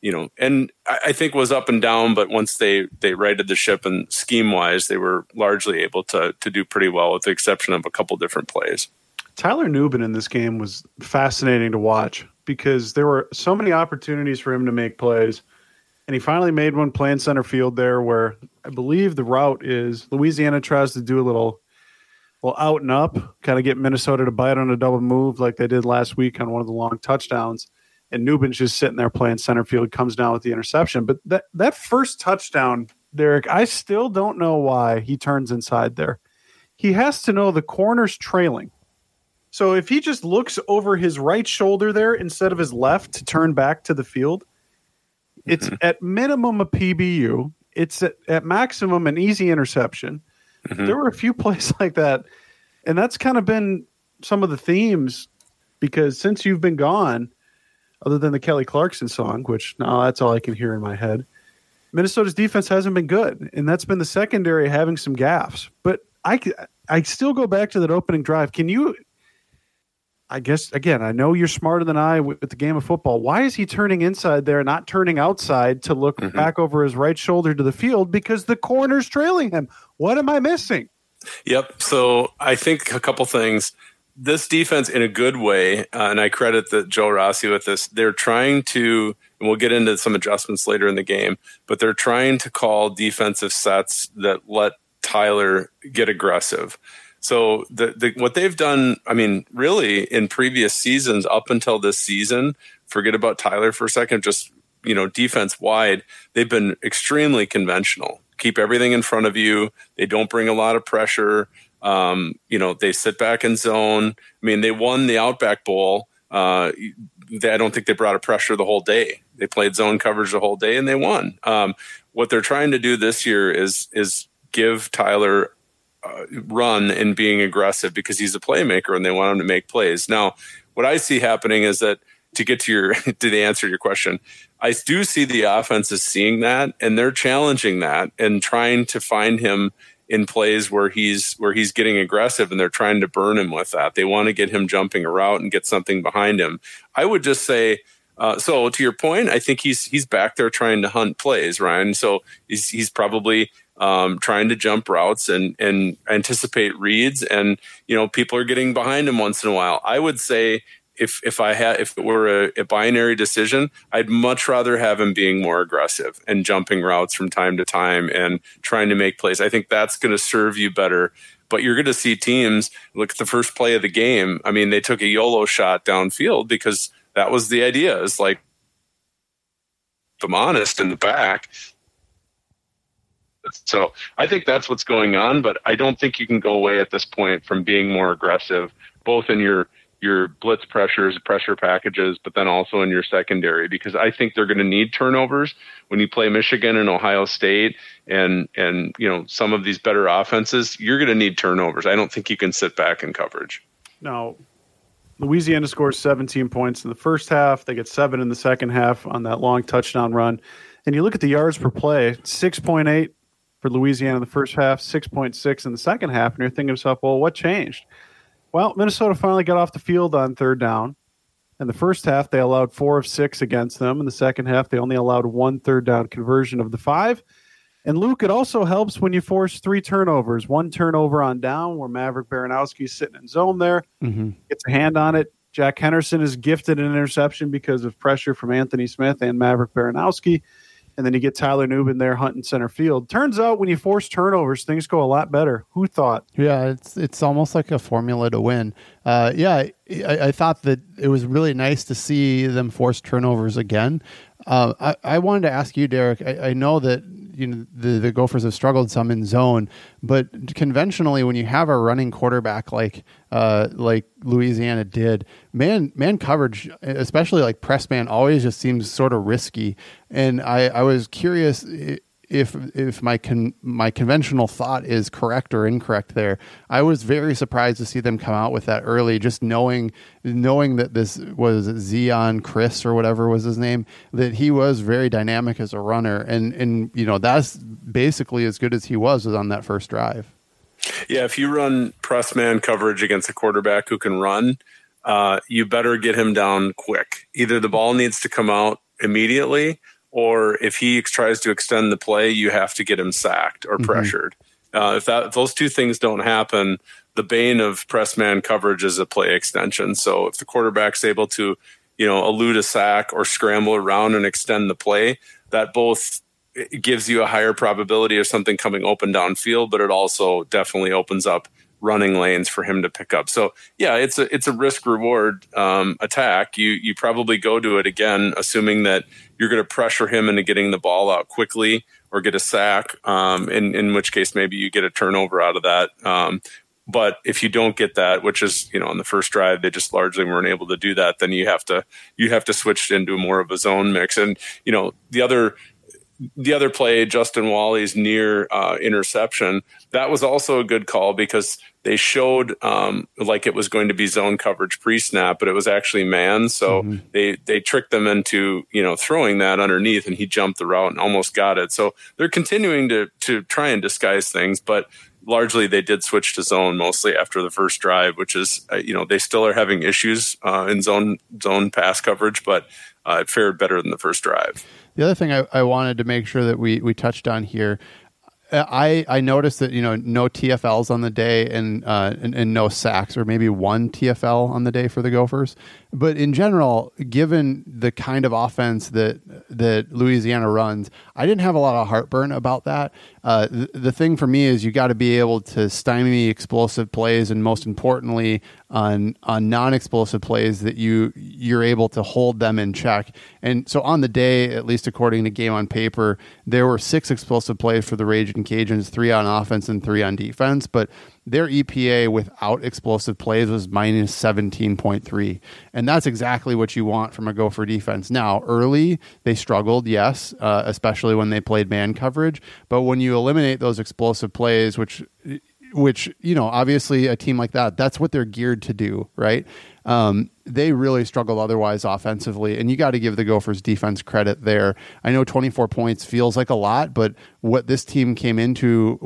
I think was up and down. But once they righted the ship and scheme wise, they were largely able to do pretty well, with the exception of a couple different plays. Tyler Newman in this game was fascinating to watch because there were so many opportunities for him to make plays. And he finally made one playing center field there where I believe the route is Louisiana tries to do a little out and up, kind of get Minnesota to bite on a double move like they did last week on one of the long touchdowns. And Newman's just sitting there playing center field, comes down with the interception. But that first touchdown, Derek, I still don't know why he turns inside there. He has to know the corner's trailing. So if he just looks over his right shoulder there instead of his left to turn back to the field, it's at minimum a PBU. It's at maximum an easy interception. Mm-hmm. There were a few plays like that, and that's kind of been some of the themes because since you've been gone, other than the Kelly Clarkson song, which now that's all I can hear in my head, Minnesota's defense hasn't been good, and that's been the secondary having some gaffes. But I still go back to that opening drive. Can you – I guess, again, I know you're smarter than I with the game of football. Why is he turning inside there, not turning outside to look back over his right shoulder to the field? Because the corner's trailing him. What am I missing? Yep. So I think a couple things. This defense, in a good way, and I credit Joe Rossi with this, they're trying to, and we'll get into some adjustments later in the game, but they're trying to call defensive sets that let Tyler get aggressive. So what they've done, I mean, really in previous seasons up until this season, forget about Tyler for a second, just, defense wide, they've been extremely conventional. Keep everything in front of you. They don't bring a lot of pressure. They sit back in zone. I mean, they won the Outback Bowl. I don't think they brought a pressure the whole day. They played zone coverage the whole day and they won. What they're trying to do this year is give Tyler run and being aggressive because he's a playmaker and they want him to make plays. Now, what I see happening is that to get to the answer to your question, I do see the offense is seeing that and they're challenging that and trying to find him in plays where he's getting aggressive and they're trying to burn him with that. They want to get him jumping a route and get something behind him. I would just say So to your point, I think he's back there trying to hunt plays, Ryan. So he's probably trying to jump routes and anticipate reads, and people are getting behind him once in a while. I would say if it were a binary decision, I'd much rather have him being more aggressive and jumping routes from time to time and trying to make plays. I think that's going to serve you better. But you're going to see teams look at the first play of the game. I mean, they took a YOLO shot downfield because that was the idea. It's like, if I'm honest, in the back. So I think that's what's going on, but I don't think you can go away at this point from being more aggressive, both in your blitz pressure packages, but then also in your secondary, because I think they're going to need turnovers when you play Michigan and Ohio State and some of these better offenses. You're going to need turnovers. I don't think you can sit back in coverage. No. Louisiana scores 17 points in the first half. They get 7 in the second half on that long touchdown run. And you look at the yards per play, 6.8 for Louisiana in the first half, 6.6 in the second half. And you're thinking to yourself, well, what changed? Well, Minnesota finally got off the field on third down. In the first half, they allowed 4 of 6 against them. In the second half, they only allowed 1 third down conversion of the 5. And Luke, it also helps when you force 3 turnovers. 1 turnover on down where Maverick Baranowski's sitting in zone there, gets a hand on it. Jack Henderson is gifted an interception because of pressure from Anthony Smith and Maverick Baranowski. And then you get Tyler Nubin there hunting center field. Turns out when you force turnovers, things go a lot better. Who thought? Yeah, it's almost like a formula to win. I thought that it was really nice to see them force turnovers again. I wanted to ask you, Derek. I know that the Gophers have struggled some in zone, but conventionally, when you have a running quarterback like Louisiana did, man coverage, especially like press man, always just seems sort of risky. And I was curious if my conventional thought is correct or incorrect there. I was very surprised to see them come out with that early, just knowing that this was Zion Chris or whatever was his name, that he was very dynamic as a runner. And that's basically as good as he was on that first drive. Yeah, if you run press man coverage against a quarterback who can run, you better get him down quick. Either the ball needs to come out immediately, or if he tries to extend the play, you have to get him sacked or pressured. If those two things don't happen, the bane of press man coverage is a play extension. So if the quarterback's able to, elude a sack or scramble around and extend the play, that both gives you a higher probability of something coming open downfield, but it also definitely opens up running lanes for him to pick up. So yeah, it's a risk reward attack. You probably go to it again, assuming that you're going to pressure him into getting the ball out quickly or get a sack. In which case maybe you get a turnover out of that. But if you don't get that, which is, on the first drive, they just largely weren't able to do that, then you have to switch into more of a zone mix. And, the other play, Justin Wally's near interception, that was also a good call because they showed like it was going to be zone coverage pre-snap, but it was actually man. So they tricked them into, throwing that underneath, and he jumped the route and almost got it. So they're continuing to try and disguise things, but largely they did switch to zone mostly after the first drive, which is, they still are having issues in zone pass coverage, but it fared better than the first drive. The other thing I wanted to make sure that we touched on here, I noticed that no TFLs on the day and no sacks, or maybe 1 TFL on the day for the Gophers. But in general, given the kind of offense that Louisiana runs, I didn't have a lot of heartburn about that. The thing for me is you got to be able to stymie explosive plays, and most importantly, on non-explosive plays that you're able to hold them in check. And so on the day, at least according to Game on Paper, there were 6 explosive plays for the Ragin' Cajuns, 3 on offense and 3 on defense, but their EPA without explosive plays was minus 17.3. And that's exactly what you want from a Gopher defense. Now, early, they struggled, yes, especially when they played man coverage. But when you eliminate those explosive plays, which which, obviously a team like that, that's what they're geared to do, right? They really struggle otherwise offensively, and you got to give the Gophers defense credit there. I know 24 points feels like a lot, but what this team came into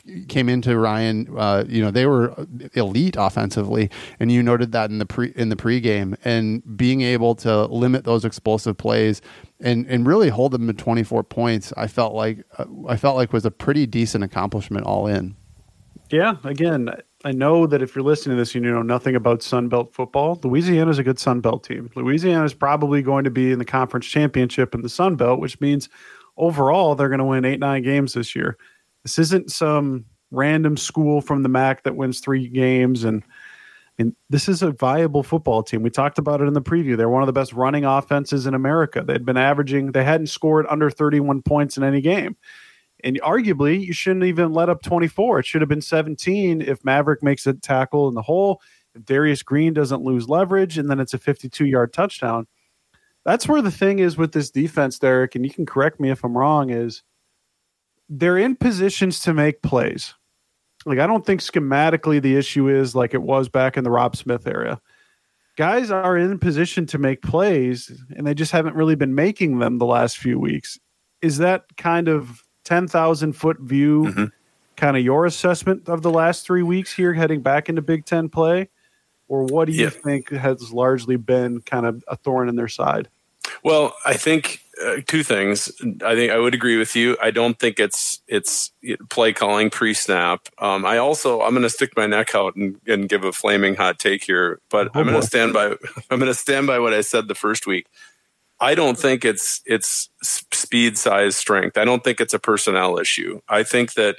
Ryan, they were elite offensively, and you noted that in the pregame, and being able to limit those explosive plays and really hold them to 24 points, I felt like was a pretty decent accomplishment all in. Yeah, again, I know that if you're listening to this and you know nothing about Sun Belt football, Louisiana is a good Sun Belt team. Louisiana is probably going to be in the conference championship in the Sun Belt, which means overall they're going to win 8-9 games this year. This isn't some random school from the MAC that wins 3 games. And this is a viable football team. We talked about it in the preview. They're one of the best running offenses in America. They hadn't scored under 31 points in any game. And arguably, you shouldn't even let up 24. It should have been 17 if Maverick makes a tackle in the hole, if Darius Green doesn't lose leverage, and then it's a 52-yard touchdown. That's where the thing is with this defense, Derek, and you can correct me if I'm wrong, is they're in positions to make plays. Like, I don't think schematically the issue is like it was back in the Rob Smith era. Guys are in position to make plays, and they just haven't really been making them the last few weeks. Is that kind of 10,000-foot view, kind of your assessment of the last 3 weeks here heading back into Big Ten play? Or what do you think has largely been kind of a thorn in their side? Well, I think 2 things. I think I would agree with you. I don't think it's play calling pre-snap. I'm going to stick my neck out and give a flaming hot take here, but I'm going to stand by what I said the first week. I don't think it's speed, size, strength. I don't think it's a personnel issue. I think that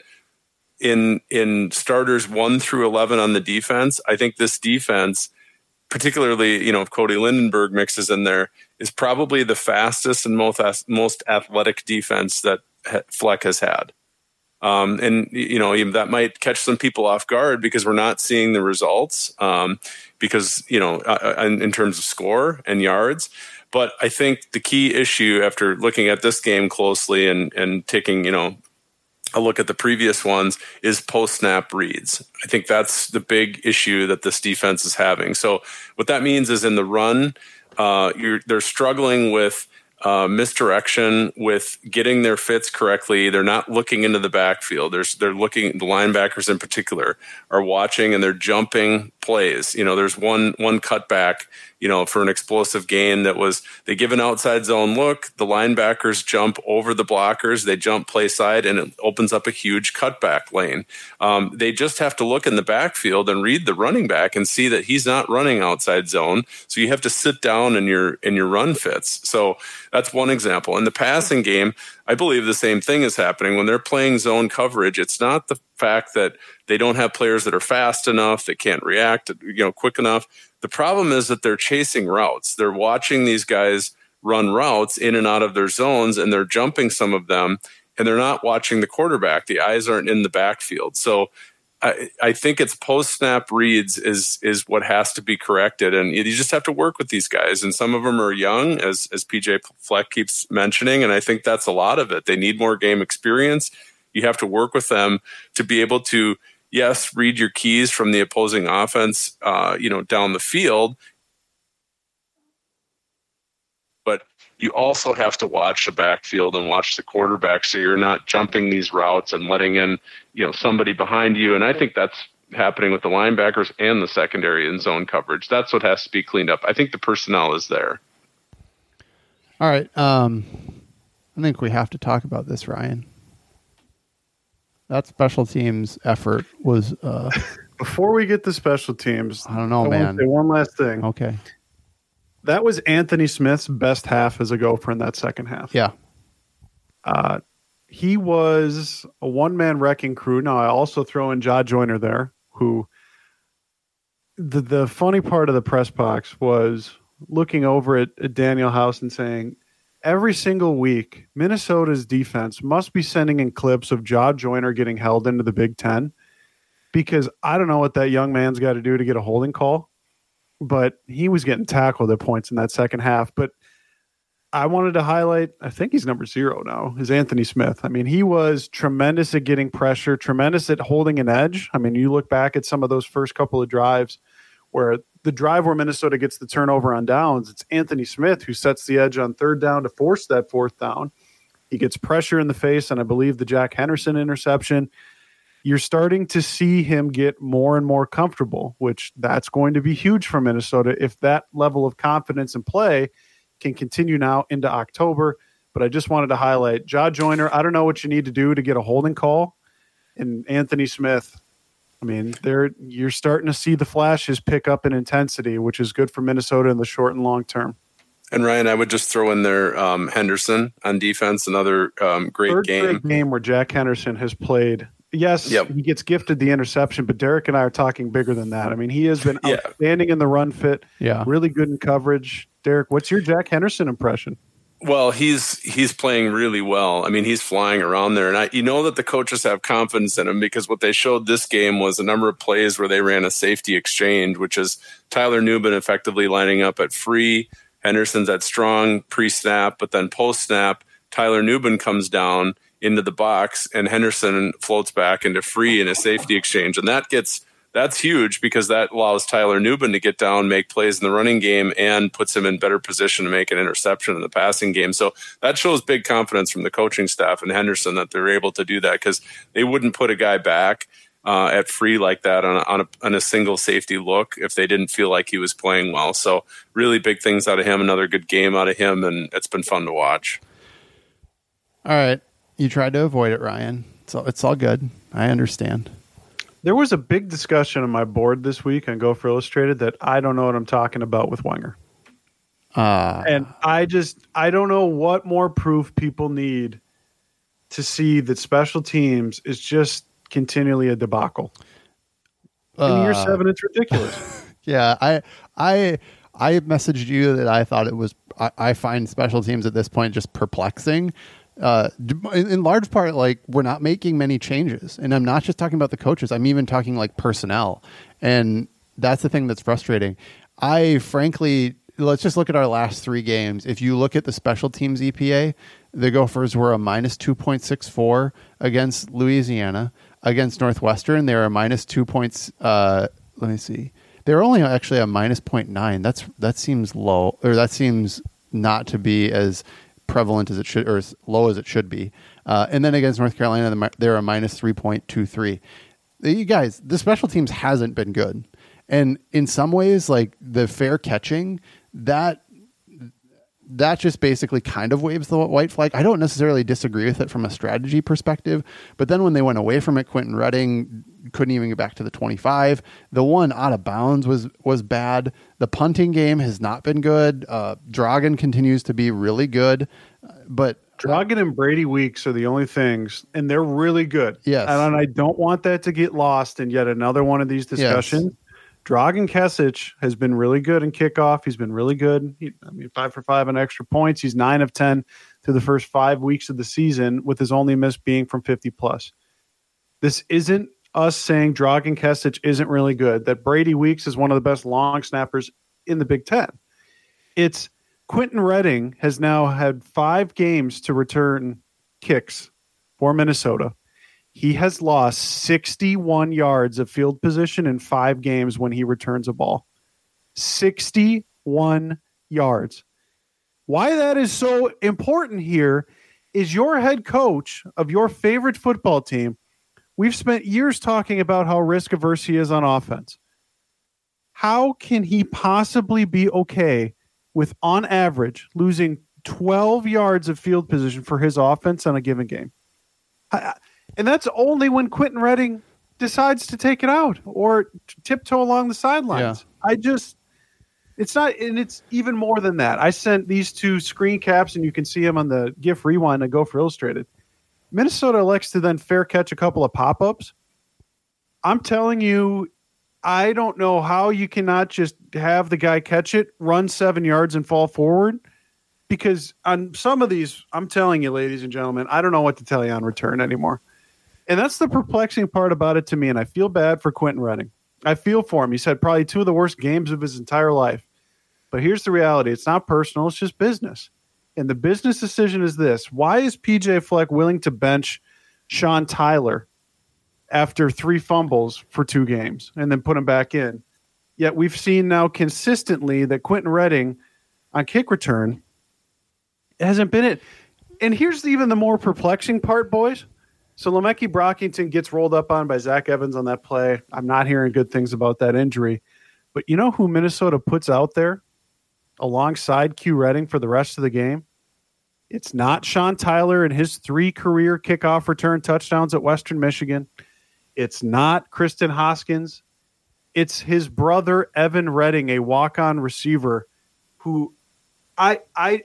in starters 1 through 11 on the defense, I think this defense, particularly, if Cody Lindenberg mixes in there, is probably the fastest and most athletic defense that Fleck has had. And that might catch some people off guard because we're not seeing the results because, in terms of score and yards. But I think the key issue after looking at this game closely and taking, a look at the previous ones is post-snap reads. I think that's the big issue that this defense is having. So what that means is in the run, they're struggling with misdirection, with getting their fits correctly. They're not looking into the backfield. They're looking, the linebackers in particular are watching and they're jumping plays. There's one cutback, for an explosive gain they give an outside zone look, the linebackers jump over the blockers, they jump play side, and it opens up a huge cutback lane. They just have to look in the backfield and read the running back and see that he's not running outside zone. So you have to sit down in your run fits. So that's one example. In the passing game, I believe the same thing is happening. When they're playing zone coverage, it's not the fact that they don't have players that are fast enough, that can't react, quick enough. The problem is that they're chasing routes. They're watching these guys run routes in and out of their zones, and they're jumping some of them, and they're not watching the quarterback. The eyes aren't in the backfield. So I think it's post-snap reads is what has to be corrected, and you just have to work with these guys. And some of them are young, as PJ Fleck keeps mentioning, and I think that's a lot of it. They need more game experience. You have to work with them to be able to, yes, read your keys from the opposing offense, down the field. But you also have to watch the backfield and watch the quarterback so you're not jumping these routes and letting in, somebody behind you. And I think that's happening with the linebackers and the secondary in zone coverage. That's what has to be cleaned up. I think the personnel is there. All right. I think we have to talk about this, Ryan. That special teams effort was... Before we get to special teams... I don't know, man. I want to say one last thing. Okay. That was Anthony Smith's best half as a Gopher in that second half. Yeah. He was a one-man wrecking crew. Now, I also throw in Ja Joyner there, who... The funny part of the press box was looking over at Daniel House and saying... Every single week, Minnesota's defense must be sending in clips of Ja Joyner getting held into the Big Ten because I don't know what that young man's got to do to get a holding call, but he was getting tackled at points in that second half. But I wanted to highlight, I think he's number 0 now, is Anthony Smith. I mean, he was tremendous at getting pressure, tremendous at holding an edge. I mean, you look back at some of those first couple of drives where the drive where Minnesota gets the turnover on downs, it's Anthony Smith who sets the edge on 3rd down to force that 4th down. He gets pressure in the face, and I believe the Jack Henderson interception. You're starting to see him get more and more comfortable, which that's going to be huge for Minnesota if that level of confidence in play can continue now into October. But I just wanted to highlight Ja Joyner. I don't know what you need to do to get a holding call. And Anthony Smith, I mean, you're starting to see the flashes pick up in intensity, which is good for Minnesota in the short and long term. And Ryan, I would just throw in there Henderson on defense, another great game where Jack Henderson has played. Yes, He gets gifted the interception, but Derek and I are talking bigger than that. I mean, he has been outstanding in the run fit, really good in coverage. Derek, what's your Jack Henderson impression? Well, he's playing really well. I mean, he's flying around there. And you know that the coaches have confidence in him because what they showed this game was a number of plays where they ran a safety exchange, which is Tyler Nubin effectively lining up at free, Henderson's at strong pre-snap, but then post-snap, Tyler Nubin comes down into the box and Henderson floats back into free in a safety exchange. And that's huge because that allows Tyler Nubin to get down, make plays in the running game, and puts him in better position to make an interception in the passing game. So that shows big confidence from the coaching staff and Henderson that they're able to do that because they wouldn't put a guy back at free like that on a single safety look if they didn't feel like he was playing well. So really big things out of him, another good game out of him, and it's been fun to watch. All right. You tried to avoid it, Ryan. So it's all good. I understand. There was a big discussion on my board this week on Gopher Illustrated that I don't know what I'm talking about with Wenger. And I don't know what more proof people need to see that special teams is just continually a debacle. In year 7, it's ridiculous. Yeah, I messaged you that I thought it was. I find special teams at this point just perplexing. In large part, like, we're not making many changes, and I'm not just talking about the coaches. I'm even talking like personnel, and that's the thing that's frustrating. Frankly, let's just look at our last 3 games. If you look at the special teams EPA, the Gophers were a minus 2.64 against Louisiana. Against Northwestern, they were a minus 2 points. Let me see. They were only actually a minus 0.9. That seems low, or that seems not to be as prevalent as it should, or as low as it should be. And then against North Carolina, they're a minus 3.23. You guys, the special teams hasn't been good. And in some ways, like the fair catching, that just basically kind of waves the white flag. I don't necessarily disagree with it from a strategy perspective, but then when they went away from it, Quentin Redding couldn't even get back to the 25. The one out of bounds was bad. The punting game has not been good. Dragan continues to be really good, but Dragan and Brady Weeks are the only things, and they're really good. Yes. And I don't want that to get lost in yet another one of these discussions. Yes. Dragan Kesic has been really good in kickoff. He's been really good. 5 for 5 on extra points. He's 9 of 10 through the first 5 weeks of the season, with his only miss being from 50 plus. This isn't us saying Dragan Kesic isn't really good, that Brady Weeks is one of the best long snappers in the Big Ten. It's Quentin Redding has now had 5 games to return kicks for Minnesota. He has lost 61 yards of field position in 5 games when he returns a ball. 61 yards. Why that is so important here is your head coach of your favorite football team. We've spent years talking about how risk averse he is on offense. How can he possibly be okay with, on average, losing 12 yards of field position for his offense on a given game? And that's only when Quentin Redding decides to take it out or tiptoe along the sidelines. Yeah. It's not, and it's even more than that. I sent these 2 screen caps, and you can see them on the GIF rewind and Gopher Illustrated. Minnesota elects to then fair catch a couple of pop-ups. I'm telling you, I don't know how you cannot just have the guy catch it, run 7 yards, and fall forward. Because on some of these, I'm telling you, ladies and gentlemen, I don't know what to tell you on return anymore. And that's the perplexing part about it to me, and I feel bad for Quentin Redding. I feel for him. He's had probably 2 of the worst games of his entire life. But here's the reality. It's not personal. It's just business. And the business decision is this. Why is PJ Fleck willing to bench Sean Tyler after 3 fumbles for 2 games and then put him back in? Yet we've seen now consistently that Quentin Redding on kick return hasn't been it. And here's even the more perplexing part, boys. So Lemeke Brockington gets rolled up on by Zach Evans on that play. I'm not hearing good things about that injury. But you know who Minnesota puts out there alongside Q Redding for the rest of the game? It's not Sean Tyler and his 3 career kickoff return touchdowns at Western Michigan. It's not Kristen Hoskins. It's his brother, Evan Redding, a walk-on receiver who I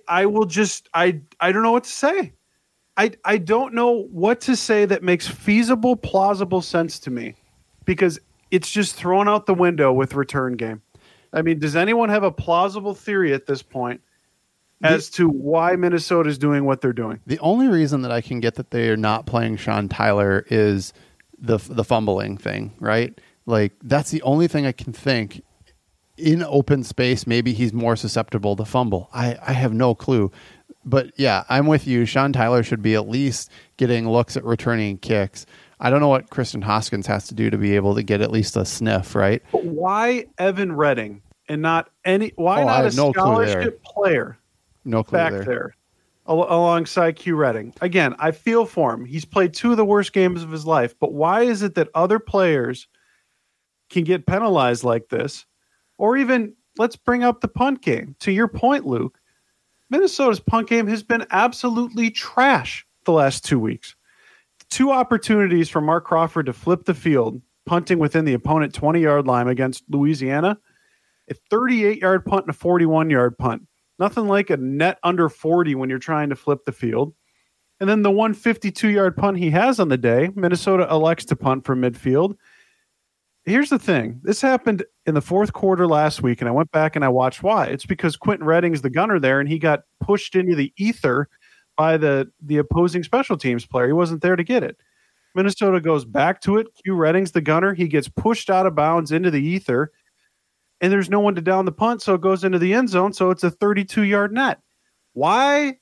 don't know what to say. I don't know what to say that makes feasible, plausible sense to me because it's just thrown out the window with return game. I mean, does anyone have a plausible theory at this point as to why Minnesota is doing what they're doing? The only reason that I can get that they are not playing Sean Tyler is the fumbling thing, right? Like, that's the only thing I can think. In open space, maybe he's more susceptible to fumble. I have no clue. But yeah, I'm with you. Sean Tyler should be at least getting looks at returning kicks. I don't know what Kristen Hoskins has to do to be able to get at least a sniff, right? But why Evan Redding and not any? Why not a scholarship player? No clue back there alongside Q Redding. Again, I feel for him. He's played 2 of the worst games of his life. But why is it that other players can get penalized like this? Or even, let's bring up the punt game. To your point, Luke, Minnesota's punt game has been absolutely trash the last 2 weeks. 2 opportunities for Mark Crawford to flip the field, punting within the opponent 20-yard line against Louisiana. A 38-yard punt and a 41-yard punt. Nothing like a net under 40 when you're trying to flip the field. And then the 152-yard punt he has on the day, Minnesota elects to punt from midfield. Here's the thing. This happened in the 4th quarter last week, and I went back and I watched why. It's because Quentin Redding's the gunner there, and he got pushed into the ether by the opposing special teams player. He wasn't there to get it. Minnesota goes back to it. Q Redding's the gunner. He gets pushed out of bounds into the ether, and there's no one to down the punt, so it goes into the end zone, so it's a 32-yard net. Why?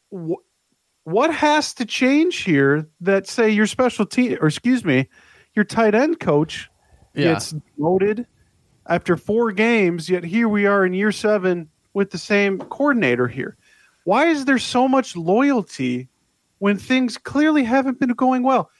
What has to change here that, say, your your tight end coach gets demoted after 4 games, yet here we are in year 7 with the same coordinator here? Why is there so much loyalty when things clearly haven't been going well?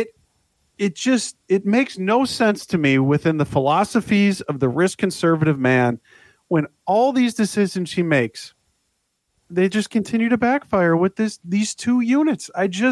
It makes no sense to me within the philosophies of the risk conservative man when all these decisions he makes, they just continue to backfire with these 2 units.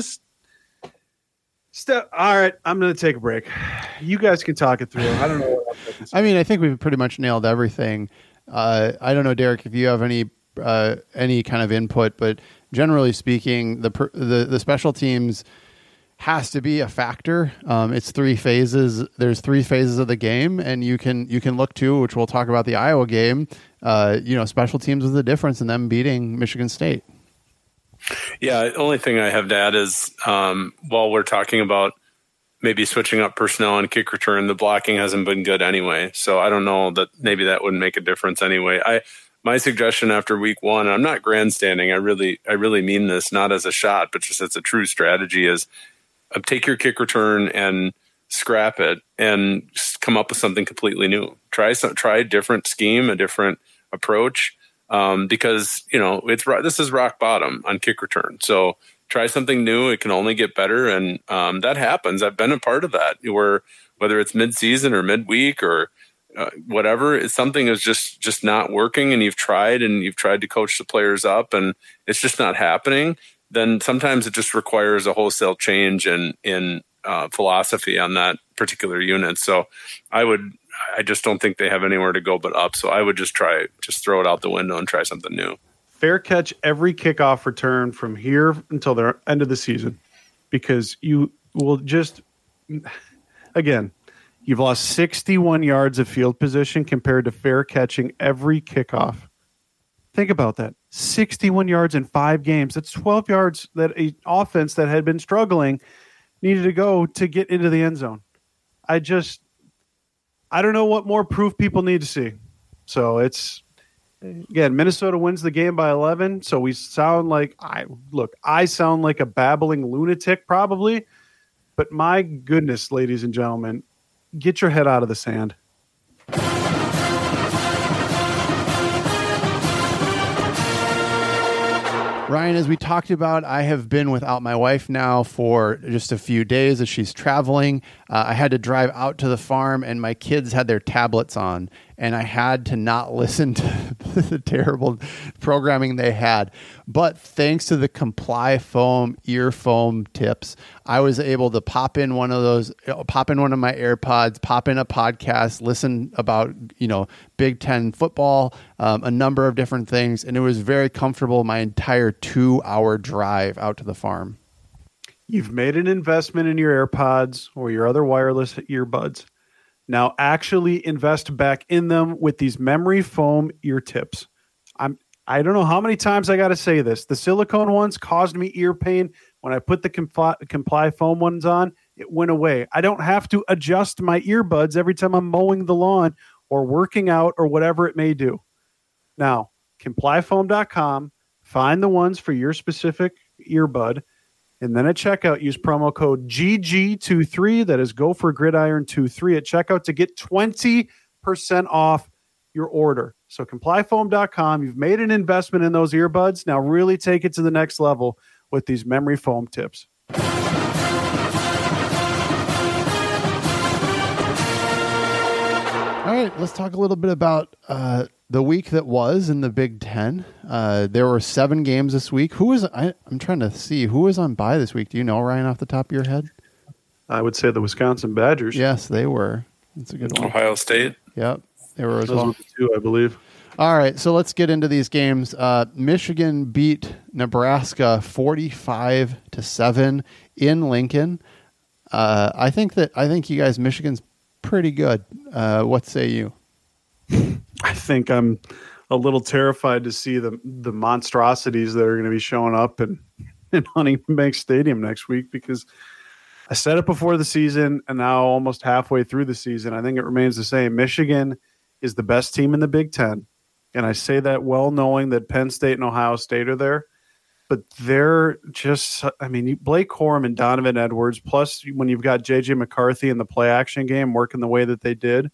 All right, I'm going to take a break. You guys can talk it through. I don't know what else I mean, I think we've pretty much nailed everything. I don't know, Derek, if you have any kind of input, but generally speaking, the special teams has to be a factor. It's 3 phases. There's 3 phases of the game, and you can look to, which we'll talk about the Iowa game. Special teams was the difference in them beating Michigan State. Yeah, the only thing I have to add is while we're talking about maybe switching up personnel on kick return, the blocking hasn't been good anyway. So I don't know that maybe that wouldn't make a difference anyway. My suggestion after week 1, and I'm not grandstanding, I really mean this not as a shot, but just as a true strategy, is take your kick return and scrap it and come up with something completely new. Try a different scheme, a different approach. Because this is rock bottom on kick return. So try something new. It can only get better, and that happens. I've been a part of that, where whether it's mid-season or midweek or whatever, something is just not working, and you've tried to coach the players up, and it's just not happening. Then sometimes it just requires a wholesale change in philosophy on that particular unit. So I just don't think they have anywhere to go but up. So I would just throw it out the window and try something new. Fair catch every kickoff return from here until the end of the season, because you will again, you've lost 61 yards of field position compared to fair catching every kickoff. Think about that. 61 yards in 5 games. That's 12 yards that an offense that had been struggling needed to go to get into the end zone. I don't know what more proof people need to see. So it's Again, Minnesota wins the game by 11, so we sound like I sound like a babbling lunatic probably, but my goodness, ladies and gentlemen, get your head out of the sand. Ryan, as we talked about, I have been without my wife now for just a few days as she's traveling. I had to drive out to the farm, and my kids had their tablets on, and I had to not listen to the terrible programming they had. But thanks to the Comply Foam ear foam tips, I was able to pop in one of my AirPods, pop in a podcast, listen about, Big Ten football, a number of different things. And it was very comfortable my entire 2-hour drive out to the farm. You've made an investment in your AirPods or your other wireless earbuds. Now actually invest back in them with these memory foam ear tips. I don't know how many times I got to say this. The silicone ones caused me ear pain. When I put the Comply Foam ones on, it went away. I don't have to adjust my earbuds every time I'm mowing the lawn or working out or whatever it may do. Now, ComplyFoam.com, find the ones for your specific earbud, and then at checkout, use promo code GG23, that is Gopher Gridiron 23 at checkout to get 20% off your order. So ComplyFoam.com, you've made an investment in those earbuds. Now really take it to the next level with these memory foam tips. All right, let's talk a little bit about the week that was in the Big Ten. There were 7 games this week. I'm trying to see who was on bye this week. Do you know, Ryan, off the top of your head? I would say the Wisconsin Badgers. Yes, they were. That's a good one. Ohio State. Yep, they were as Those well. were the 2, I believe. All right, so let's get into these games. Michigan beat Nebraska 45-7 in Lincoln. I think you guys, Michigan's pretty good. What say you? I think I'm a little terrified to see the monstrosities that are going to be showing up in Huntington Bank Stadium next week, because I said it before the season, and now almost halfway through the season, I think it remains the same. Michigan is the best team in the Big Ten, and I say that well knowing that Penn State and Ohio State are there. But they're just, Blake Corum and Donovan Edwards, plus when you've got J.J. McCarthy in the play action game working the way that they did,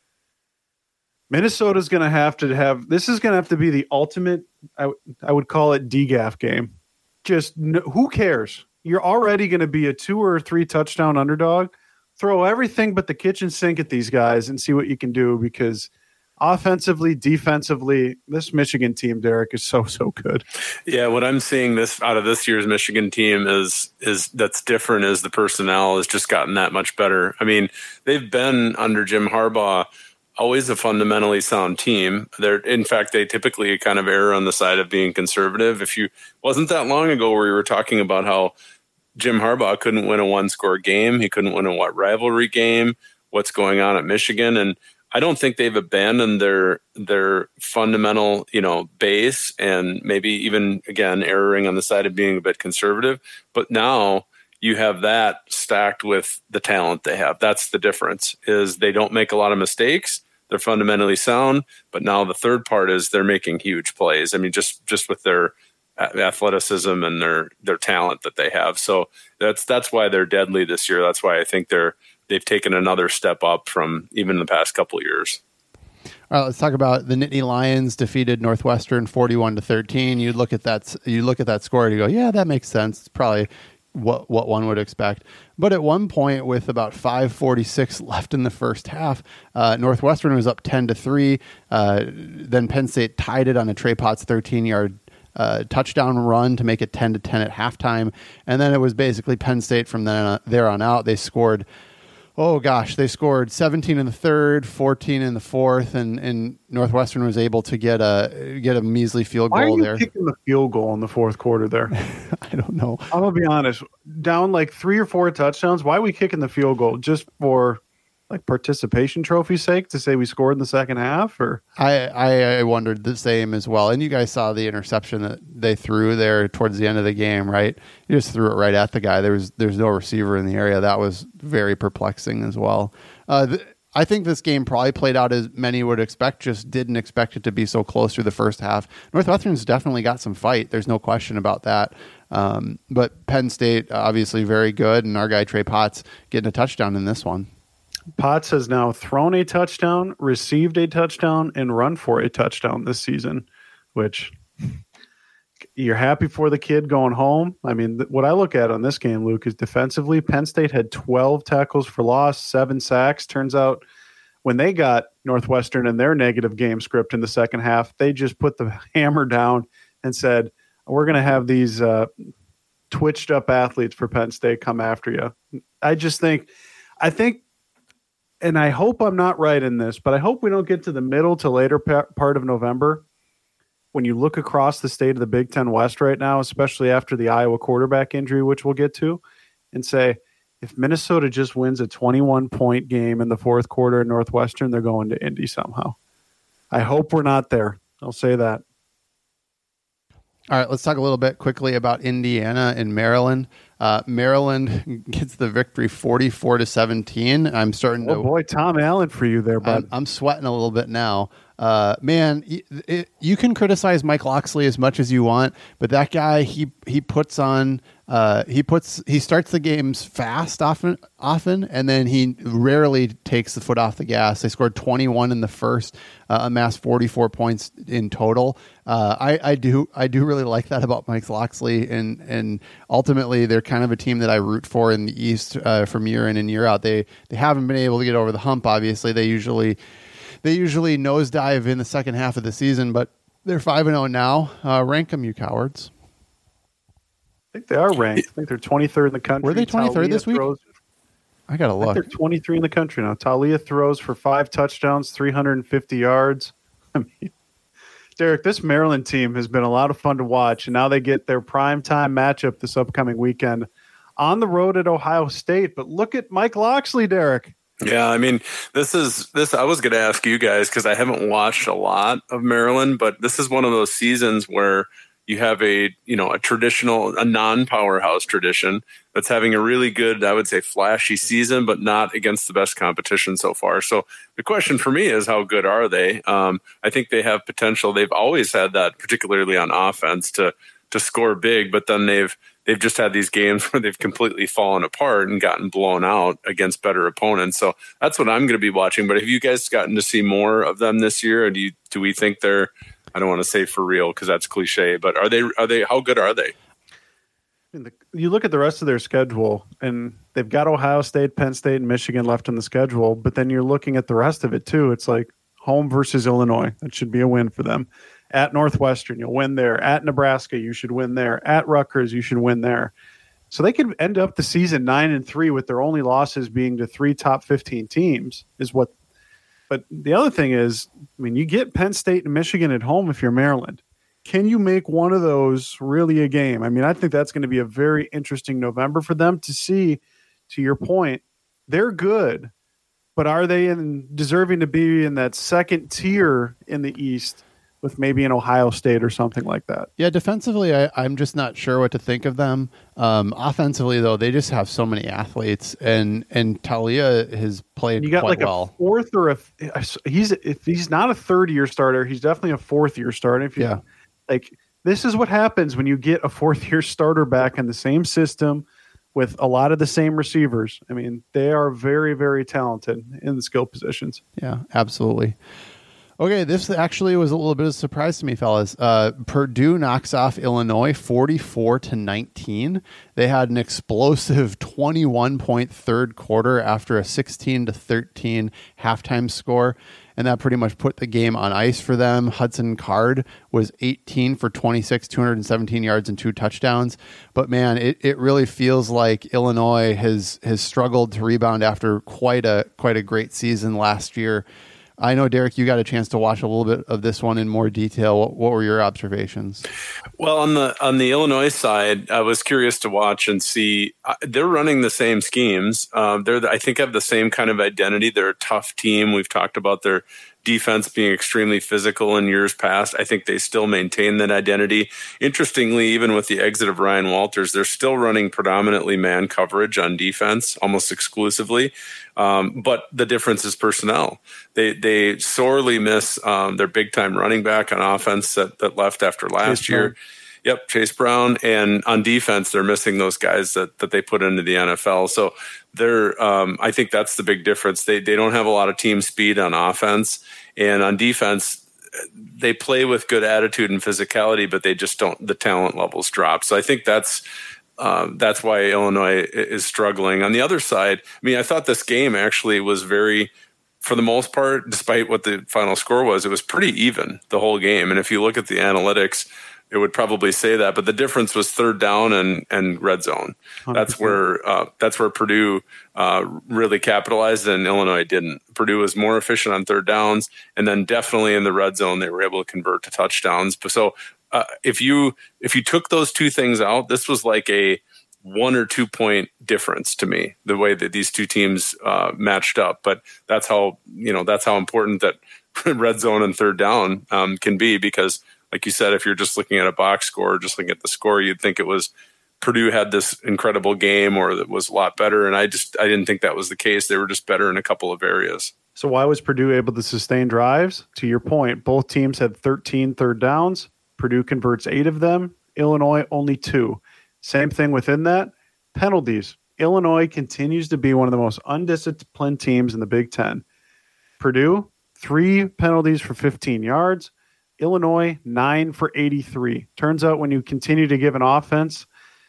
Minnesota's going to have this is going to have to be the ultimate, I would call it DGAF game. Just who cares? You're already going to be a 2 or 3 touchdown underdog. Throw everything but the kitchen sink at these guys and see what you can do, because offensively, defensively, this Michigan team, Derek, is so good. Yeah, what I'm seeing out of this year's Michigan team is that's different is the personnel has just gotten that much better. I mean, they've been under Jim Harbaugh always a fundamentally sound team. In fact, they typically kind of err on the side of being conservative. Wasn't that long ago where we were talking about how Jim Harbaugh couldn't win a 1-score game. He couldn't win a rivalry game. What's going on at Michigan? And I don't think they've abandoned their fundamental, base, and maybe even, again, erring on the side of being a bit conservative. But now you have that stacked with the talent they have. That's the difference, is they don't make a lot of mistakes. They're fundamentally sound. But now the third part is they're making huge plays. I mean, just with their athleticism and their talent that they have. So that's why they're deadly this year. That's why I think they've taken another step up from even the past couple of years. All right, let's talk about the Nittany Lions defeated Northwestern 41-13. You look at that score and you go, yeah, that makes sense. It's probably what one would expect. But at one point, with about 5:46 left in the first half, Northwestern was up 10-3. Then Penn State tied it on a Trey Potts 13-yard touchdown run to make it 10-10 at halftime. And then it was basically Penn State from there on out. They scored, they scored 17 in the third, 14 in the fourth, and Northwestern was able to get a measly field goal there. Why are you kicking the field goal in the fourth quarter there? I don't know. I'm going to be honest. Down like 3 or 4 touchdowns, why are we kicking the field goal? Just for like participation trophy's sake, to say we scored in the second half? Or I wondered the same as well. And you guys saw the interception that they threw there towards the end of the game, right? You just threw it right at the guy. There's no receiver in the area. That was very perplexing as well. I think this game probably played out as many would expect, just didn't expect it to be so close through the first half. Northwestern's definitely got some fight. There's no question about that. But Penn State, obviously very good, and our guy Trey Potts getting a touchdown in this one. Potts has now thrown a touchdown, received a touchdown, and run for a touchdown this season, which you're happy for the kid going home. I mean, what I look at on this game, Luke, is defensively, Penn State had 12 tackles for loss, 7 sacks. Turns out when they got Northwestern in their negative game script in the second half, they just put the hammer down and said, we're going to have these twitched up athletes for Penn State come after you. I think, and I hope I'm not right in this, but I hope we don't get to the middle to later part of November when you look across the state of the Big Ten West right now, especially after the Iowa quarterback injury, which we'll get to, and say, if Minnesota just wins a 21-point game in the fourth quarter at Northwestern, they're going to Indy somehow. I hope we're not there. I'll say that. All right, let's talk a little bit quickly about Indiana and Maryland. Maryland gets the victory 44-17. I'm starting to... Oh, boy, Tom Allen for you there, bud. I'm sweating a little bit now. Man, you can criticize Mike Locksley as much as you want, but that guy, he puts on... he starts the games fast often, and then he rarely takes the foot off the gas. They scored 21 in the first, amassed 44 points in total. I do really like that about Mike Locksley, and ultimately they're kind of a team that I root for in the East from year in and year out. They haven't been able to get over the hump. Obviously, they usually nosedive in the second half of the season, but they're 5-0 now. Rank them, you cowards. I think they are ranked. I think they're 23rd in the country. Were they 23rd this week? I got to look. They're 23 in the country now. Talia throws for 5 touchdowns, 350 yards. I mean, Derek, this Maryland team has been a lot of fun to watch, and now they get their primetime matchup this upcoming weekend on the road at Ohio State. But look at Mike Locksley, Derek. Yeah, I mean, this. I was going to ask you guys because I haven't watched a lot of Maryland, but this is one of those seasons where you have a non-powerhouse tradition that's having a really good, I would say, flashy season, but not against the best competition so far. So the question for me is, how good are they? I think they have potential. They've always had that, particularly on offense, to score big, but then they've just had these games where they've completely fallen apart and gotten blown out against better opponents. So that's what I'm going to be watching. But have you guys gotten to see more of them this year? Or do we think they're, I don't want to say for real because that's cliche, but are they, how good are they? You look at the rest of their schedule, and they've got Ohio State, Penn State, and Michigan left on the schedule, but then you're looking at the rest of it too. It's like home versus Illinois. That should be a win for them. At Northwestern, you'll win there. At Nebraska, you should win there. At Rutgers, you should win there. So they could end up the season 9-3 with their only losses being to 3 top 15 teams is what. But the other thing is, I mean, you get Penn State and Michigan at home if you're Maryland. Can you make one of those really a game? I mean, I think that's going to be a very interesting November for them to see. To your point, they're good, but are they deserving to be in that second tier in the East with maybe an Ohio State or something like that? Yeah, defensively, I'm just not sure what to think of them. Offensively, though, they just have so many athletes, and Talia has played quite well. A fourth or if he's not a third-year starter, he's definitely a fourth-year starter. This is what happens when you get a fourth-year starter back in the same system with a lot of the same receivers. I mean, they are very, very talented in the skill positions. Yeah, absolutely. Okay, this actually was a little bit of a surprise to me, fellas. Purdue knocks off Illinois 44-19. They had an explosive 21-point third quarter after a 16-13 halftime score, and that pretty much put the game on ice for them. Hudson Card was 18 for 26, 217 yards and 2 touchdowns. But man, it really feels like Illinois has struggled to rebound after quite a great season last year. I know, Derek, you got a chance to watch a little bit of this one in more detail. What were your observations? Well, on the Illinois side, I was curious to watch and see. They're running the same schemes. I think have the same kind of identity. They're a tough team. We've talked about their defense being extremely physical in years past. I think they still maintain that identity. Interestingly, even with the exit of Ryan Walters, they're still running predominantly man coverage on defense, almost exclusively. But the difference is personnel. They sorely miss their big-time running back on offense that left after last year. Yep, Chase Brown. And on defense, they're missing those guys that they put into the NFL. So I think that's the big difference. They don't have a lot of team speed on offense. And on defense, they play with good attitude and physicality, but they just don't, the talent levels drop. So I think that's why Illinois is struggling. On the other side, I mean, I thought this game actually was very, for the most part, despite what the final score was, it was pretty even the whole game. And if you look at the analytics, it would probably say that, but the difference was third down and red zone. 100%. That's where Purdue really capitalized and Illinois didn't. Purdue was more efficient on third downs, and then definitely in the red zone they were able to convert to touchdowns. But so if you took those two things out, this was like a 1 or 2 point difference to me, the way that these two teams matched up. But that's how important that red zone and third down can be, because like you said, if you're just looking at a box score, just looking at the score, you'd think it was Purdue had this incredible game or that was a lot better. And I didn't think that was the case. They were just better in a couple of areas. So why was Purdue able to sustain drives? To your point, both teams had 13 third downs. Purdue converts 8 of them. Illinois only 2. Same thing within that. Penalties. Illinois continues to be one of the most undisciplined teams in the Big Ten. Purdue, 3 penalties for 15 yards. Illinois, 9 for 83. Turns out when you continue to give an offense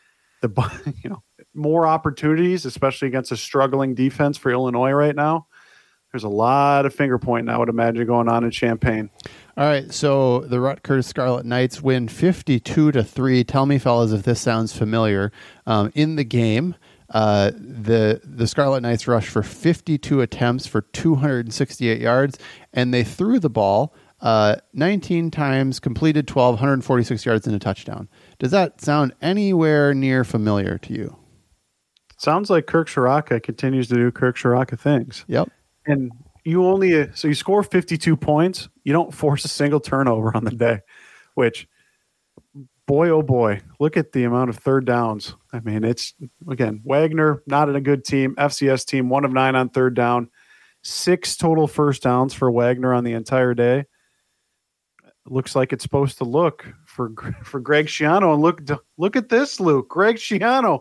more opportunities, especially against a struggling defense for Illinois right now, there's a lot of finger pointing, I would imagine, going on in Champaign. All right, so the Rutgers Scarlet Knights win 52-3. Tell me, fellas, if this sounds familiar. In the game, the Scarlet Knights rushed for 52 attempts for 268 yards, and they threw the ball 19 times, completed 12, 146 yards and a touchdown. Does that sound anywhere near familiar to you? Sounds like Kirk Ciarrocca continues to do Kirk Ciarrocca things. Yep. And you score 52 points, you don't force a single turnover on the day, which, boy, oh boy, look at the amount of third downs. I mean, it's, again, Wagner, not in a good team, FCS team, 1 of 9 on third down, 6 total first downs for Wagner on the entire day. Looks like it's supposed to look for Greg Schiano. And look at this, Luke. Greg Schiano,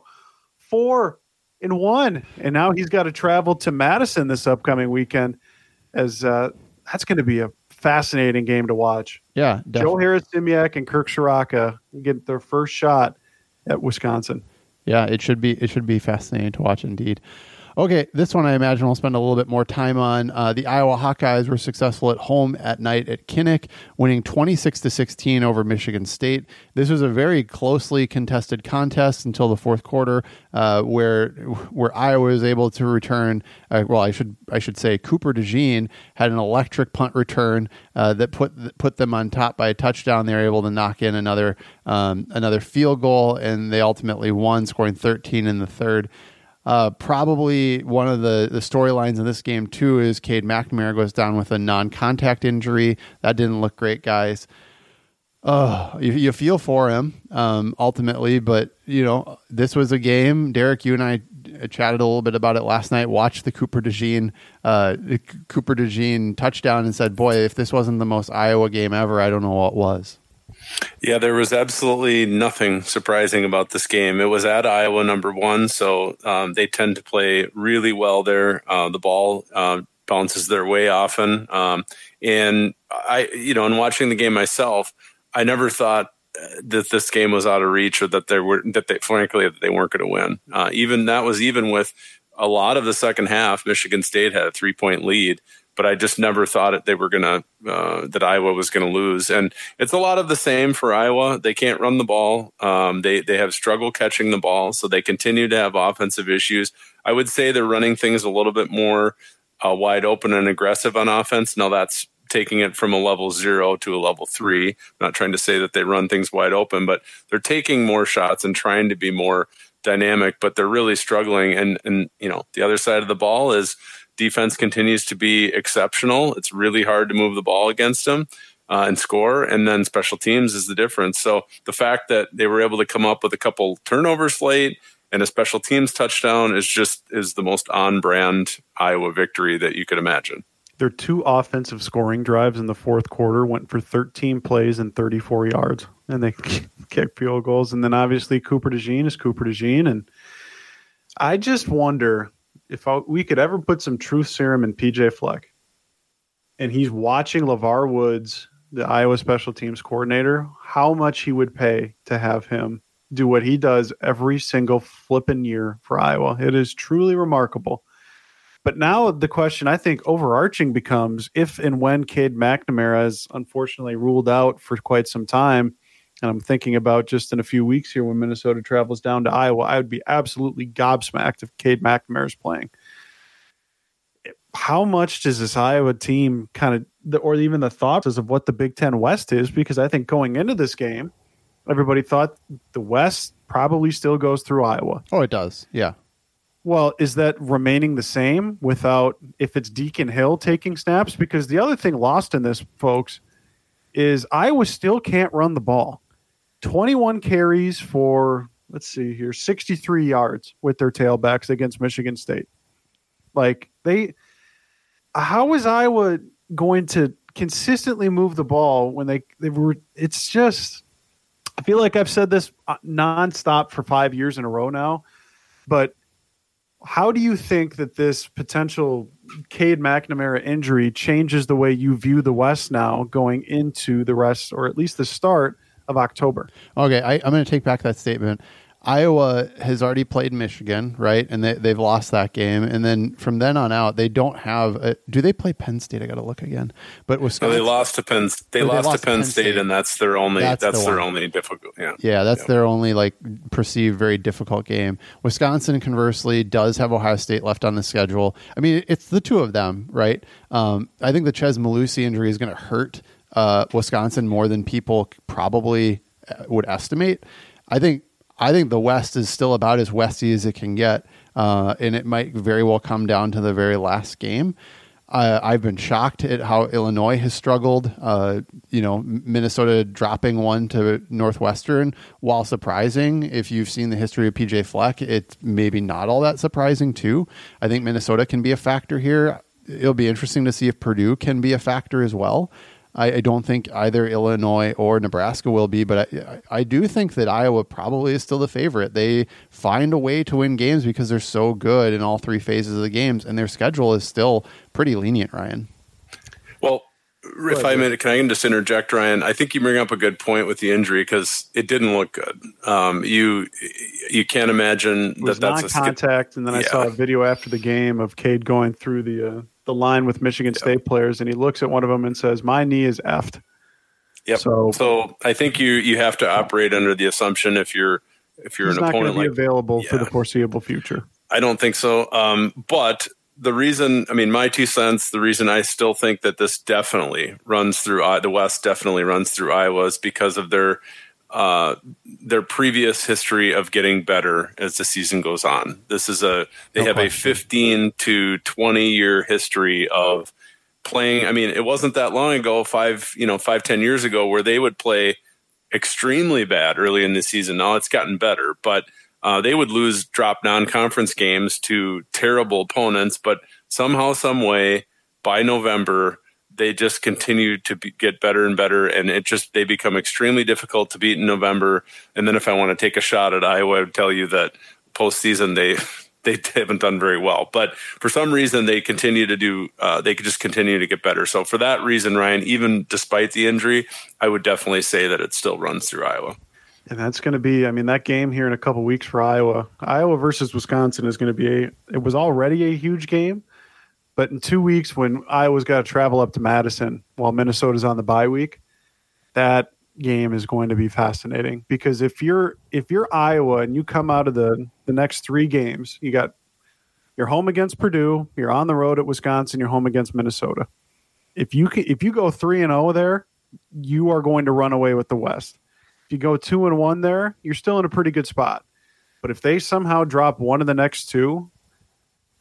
4-1. And now he's got to travel to Madison this upcoming weekend, as that's going to be a fascinating game to watch. Yeah, definitely. Joe Harris-Simiak and Kirk Ciarrocca get their first shot at Wisconsin. Yeah, it should be fascinating to watch indeed. Okay, this one I imagine we'll spend a little bit more time on. The Iowa Hawkeyes were successful at home at night at Kinnick, winning 26-16 over Michigan State. This was a very closely contested contest until the fourth quarter, where Iowa was able to return. I should say Cooper DeJean had an electric punt return that put them on top by a touchdown. They were able to knock in another field goal, and they ultimately won, scoring 13 in the third. Probably one of the storylines in this game too is Cade McNamara goes down with a non-contact injury. That didn't look great, guys. You feel for him ultimately, but this was a game. Derek, you and I chatted a little bit about it last night. Watched the Cooper DeJean touchdown and said, "Boy, if this wasn't the most Iowa game ever, I don't know what was." Yeah, there was absolutely nothing surprising about this game. It was at Iowa, number 1, so they tend to play really well there. The ball bounces their way often, and in watching the game myself, I never thought that this game was out of reach, or that they weren't going to win. Even with a lot of the second half, Michigan State had a 3-point lead. But I just never thought that Iowa was going to lose. And it's a lot of the same for Iowa. They can't run the ball. They have struggle catching the ball, so they continue to have offensive issues. I would say they're running things a little bit more wide open and aggressive on offense. Now that's taking it from a level 0 to a level 3. I'm not trying to say that they run things wide open, but they're taking more shots and trying to be more dynamic, but they're really struggling. And the other side of the ball is defense continues to be exceptional. It's really hard to move the ball against them and score. And then special teams is the difference. So the fact that they were able to come up with a couple turnovers late and a special teams touchdown is the most on-brand Iowa victory that you could imagine. Their 2 offensive scoring drives in the fourth quarter went for 13 plays and 34 yards, and they kicked field goals. And then obviously Cooper DeJean is Cooper DeJean. And I just wonder if we could ever put some truth serum in PJ Fleck, and he's watching LeVar Woods, the Iowa special teams coordinator, how much he would pay to have him do what he does every single flipping year for Iowa. It is truly remarkable. But now the question, I think, overarching becomes if and when Cade McNamara is unfortunately ruled out for quite some time, and I'm thinking about just in a few weeks here when Minnesota travels down to Iowa, I would be absolutely gobsmacked if Cade McNamara is playing. How much does this Iowa team or even the thoughts of what the Big Ten West is? Because I think going into this game, everybody thought the West probably still goes through Iowa. Oh, it does. Yeah. Well, is that remaining the same if it's Deacon Hill taking snaps? Because the other thing lost in this, folks, is Iowa still can't run the ball. 21 carries for, 63 yards with their tailbacks against Michigan State. How is Iowa going to consistently move the ball when it's just, I feel like I've said this nonstop for 5 years in a row now, but how do you think that this potential Cade McNamara injury changes the way you view the West now going into the rest, or at least the start of October? Okay, I'm going to take back that statement. Iowa has already played Michigan, right? And they've lost that game. And then from then on out, they don't have do they play Penn State? I got to look again. But Wisconsin, no, they lost to Penn. They lost to Penn State, and that's their only. That's their only difficult. Yeah, that's their only perceived very difficult game. Wisconsin, conversely, does have Ohio State left on the schedule. I mean, it's the two of them, right? I think the Chez Mellusi injury is going to hurt Wisconsin more than people probably would estimate. I think the West is still about as Westy as it can get, and it might very well come down to the very last game. I've been shocked at how Illinois has struggled. Minnesota dropping one to Northwestern, while surprising, if you've seen the history of PJ Fleck, it's maybe not all that surprising too. I think Minnesota can be a factor here. It'll be interesting to see if Purdue can be a factor as well. I don't think either Illinois or Nebraska will be, but I do think that Iowa probably is still the favorite. They find a way to win games because they're so good in all 3 phases of the games, and their schedule is still pretty lenient, Ryan. Well, if I may, can I just interject, Ryan? I think you bring up a good point with the injury because it didn't look good. You can't imagine that's non-contact, and then I saw a video after the game of Cade going through the line with Michigan State players, and he looks at one of them and says, "My knee is effed." Yep. So I think you have to operate under the assumption if you're an opponent be available for the foreseeable future. I don't think so. But the reason, my 2 cents, the reason I still think that this definitely runs through the West, definitely runs through Iowa is because of their previous history of getting better as the season goes on. They have a 15 to 20 year history of playing. It wasn't that long ago, 5-10 years ago, where they would play extremely bad early in the season. Now it's gotten better, but they would drop non-conference games to terrible opponents, but somehow, some way, by November, they just continue to get better and better, and they become extremely difficult to beat in November. And then if I want to take a shot at Iowa, I would tell you that postseason they haven't done very well. But for some reason, they continue to they could just continue to get better. So for that reason, Ryan, even despite the injury, I would definitely say that it still runs through Iowa. And that's going to be, that game here in a couple weeks for Iowa. Iowa versus Wisconsin is going to be it was already a huge game. But in 2 weeks, when Iowa's got to travel up to Madison while Minnesota's on the bye week, that game is going to be fascinating. Because if you're Iowa and you come out of the next 3 games, you're home against Purdue, you're on the road at Wisconsin, you're home against Minnesota. If you go 3-0 there, you are going to run away with the West. If you go 2-1 there, you're still in a pretty good spot. But if they somehow drop one of the next 2,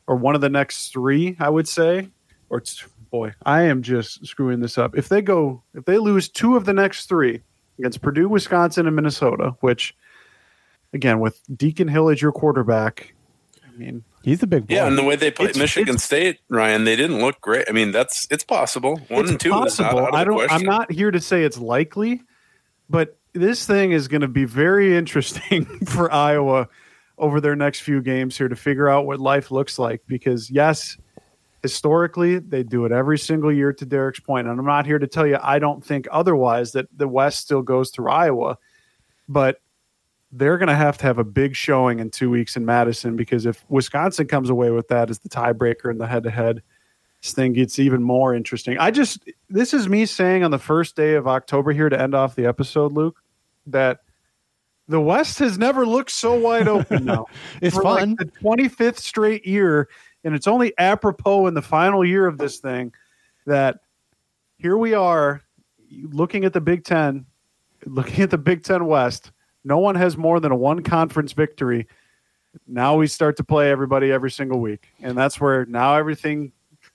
or one of the next three, I would say. Boy, I am just screwing this up. If they lose two of the next three against Purdue, Wisconsin, and Minnesota, which, again, with Deacon Hill as your quarterback, I mean, he's a big boy. Yeah, and the way they played Michigan State, Ryan, they didn't look great. I mean, it's possible. 1 and 2 possible. Is not out of the question. I'm not here to say it's likely, but this thing is going to be very interesting for Iowa over their next few games here to figure out what life looks like. Because, yes, historically, they do it every single year, to Derek's point. And I'm not here to tell you I don't think otherwise, that the West still goes through Iowa. But they're going to have a big showing in 2 weeks in Madison, because if Wisconsin comes away with that as the tiebreaker in the head-to-head, this thing gets even more interesting. This is me saying on the first day of October here to end off the episode, Luke, that the West has never looked so wide open now. It's fun. Like the 25th straight year, and it's only apropos in the final year of this thing that here we are looking at the Big Ten, looking at the Big Ten West. No one has more than a one conference victory. Now we start to play everybody every single week. And that's where now everything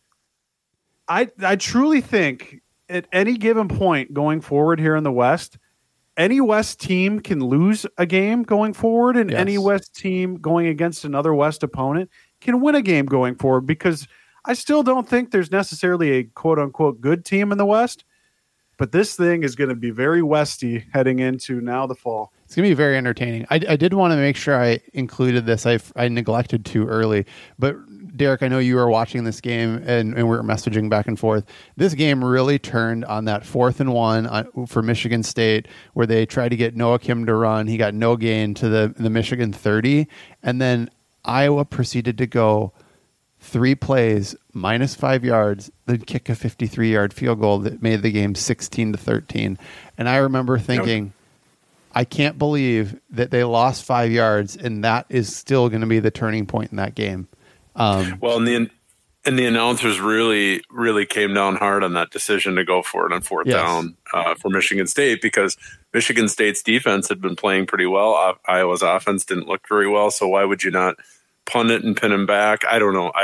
– I truly think at any given point going forward here in the West, any West team can lose a game going forward, and any West team going against another West opponent can win a game going forward, because I still don't think there's necessarily a quote-unquote good team in the West. But this thing is going to be very Westy heading into now the fall. It's going to be very entertaining. I did want to make sure I included this. I neglected to early. But, Derek, I know you were watching this game and we were messaging back and forth. This game really turned on that 4th and 1 for Michigan State, where they tried to get Noah Kim to run. He got no gain to the Michigan 30. And then Iowa proceeded to go 3 plays, -5 yards, then kick a 53-yard field goal that made the game 16-13. And I remember thinking, I can't believe that they lost 5 yards, and that is still going to be the turning point in that game. Well, and the announcers really, really came down hard on that decision to go for it on 4th down for Michigan State, because Michigan State's defense had been playing pretty well. Iowa's offense didn't look very well, so why would you not punt it and pin him back? I don't know.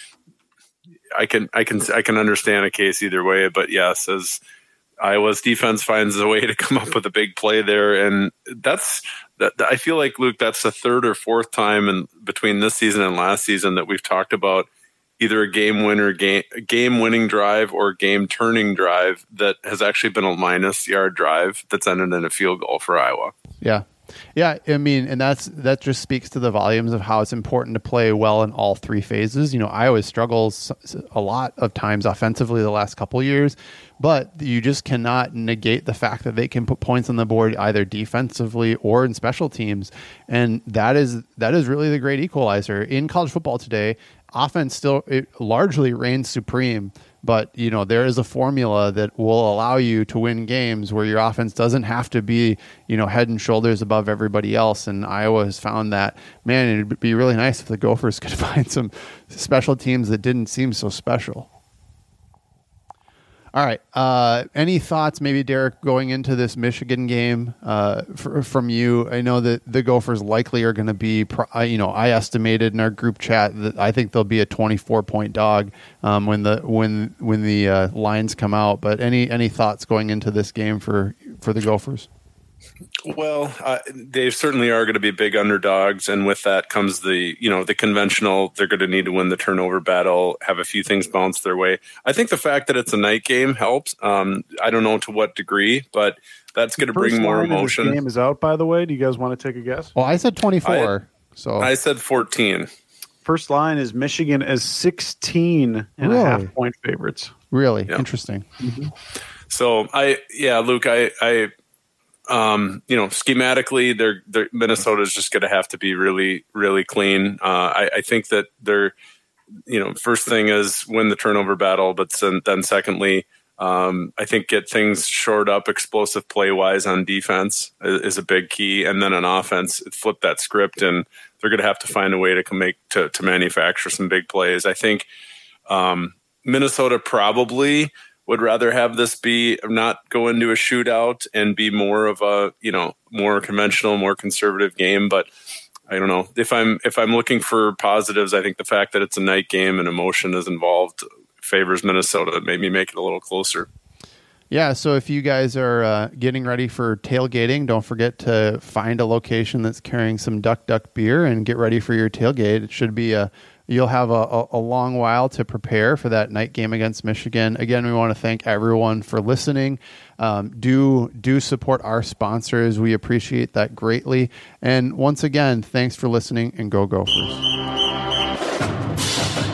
I can understand a case either way, but yes, as Iowa's defense finds a way to come up with a big play there, and I feel like, Luke, that's the 3rd or 4th time in between this season and last season that we've talked about either a game winning drive or game turning drive that has actually been a -yard drive that's ended in a field goal for Iowa. Yeah, I mean, and that just speaks to the volumes of how it's important to play well in all 3 phases. You know, Iowa struggles a lot of times offensively the last couple of years, but you just cannot negate the fact that they can put points on the board either defensively or in special teams, and that is really the great equalizer in college football today. Offense still largely reigns supreme. But, you know, there is a formula that will allow you to win games where your offense doesn't have to be, you know, head and shoulders above everybody else. And Iowa has found that. Man, it'd be really nice if the Gophers could find some special teams that didn't seem so special. All right. Any thoughts, maybe, Derek, going into this Michigan game from you? I know that the Gophers likely are going to be, I estimated in our group chat that I think they'll be a 24-point dog when the lines come out. But any thoughts going into this game for the Gophers? Well, they certainly are going to be big underdogs, and with that comes the conventional. They're going to need to win the turnover battle, have a few things bounce their way. I think the fact that it's a night game helps. I don't know to what degree, but that's going to bring more emotion. This game is out, by the way. Do you guys want to take a guess? Well, I said 24. I said 14. First line is Michigan as 16 and a half point favorites. Really? Yeah. Interesting. Mm-hmm. So Luke, schematically, Minnesota is just going to have to be really, really clean. I think that they're, first thing is win the turnover battle, but then secondly, I think get things shored up, explosive play wise on defense is a big key, and then on offense, flip that script, and they're going to have to find a way to manufacture some big plays. I think Minnesota probably would rather have this be not go into a shootout and be more of a, more conventional, more conservative game. But I don't know, if I'm looking for positives, I think the fact that it's a night game and emotion is involved favors Minnesota. It made me make it a little closer. Yeah, so if you guys are getting ready for tailgating, don't forget to find a location that's carrying some Duck beer and get ready for your tailgate. It should be you'll have a long while to prepare for that night game against Michigan. Again, we want to thank everyone for listening. Do support our sponsors. We appreciate that greatly. And once again, thanks for listening, and go Gophers.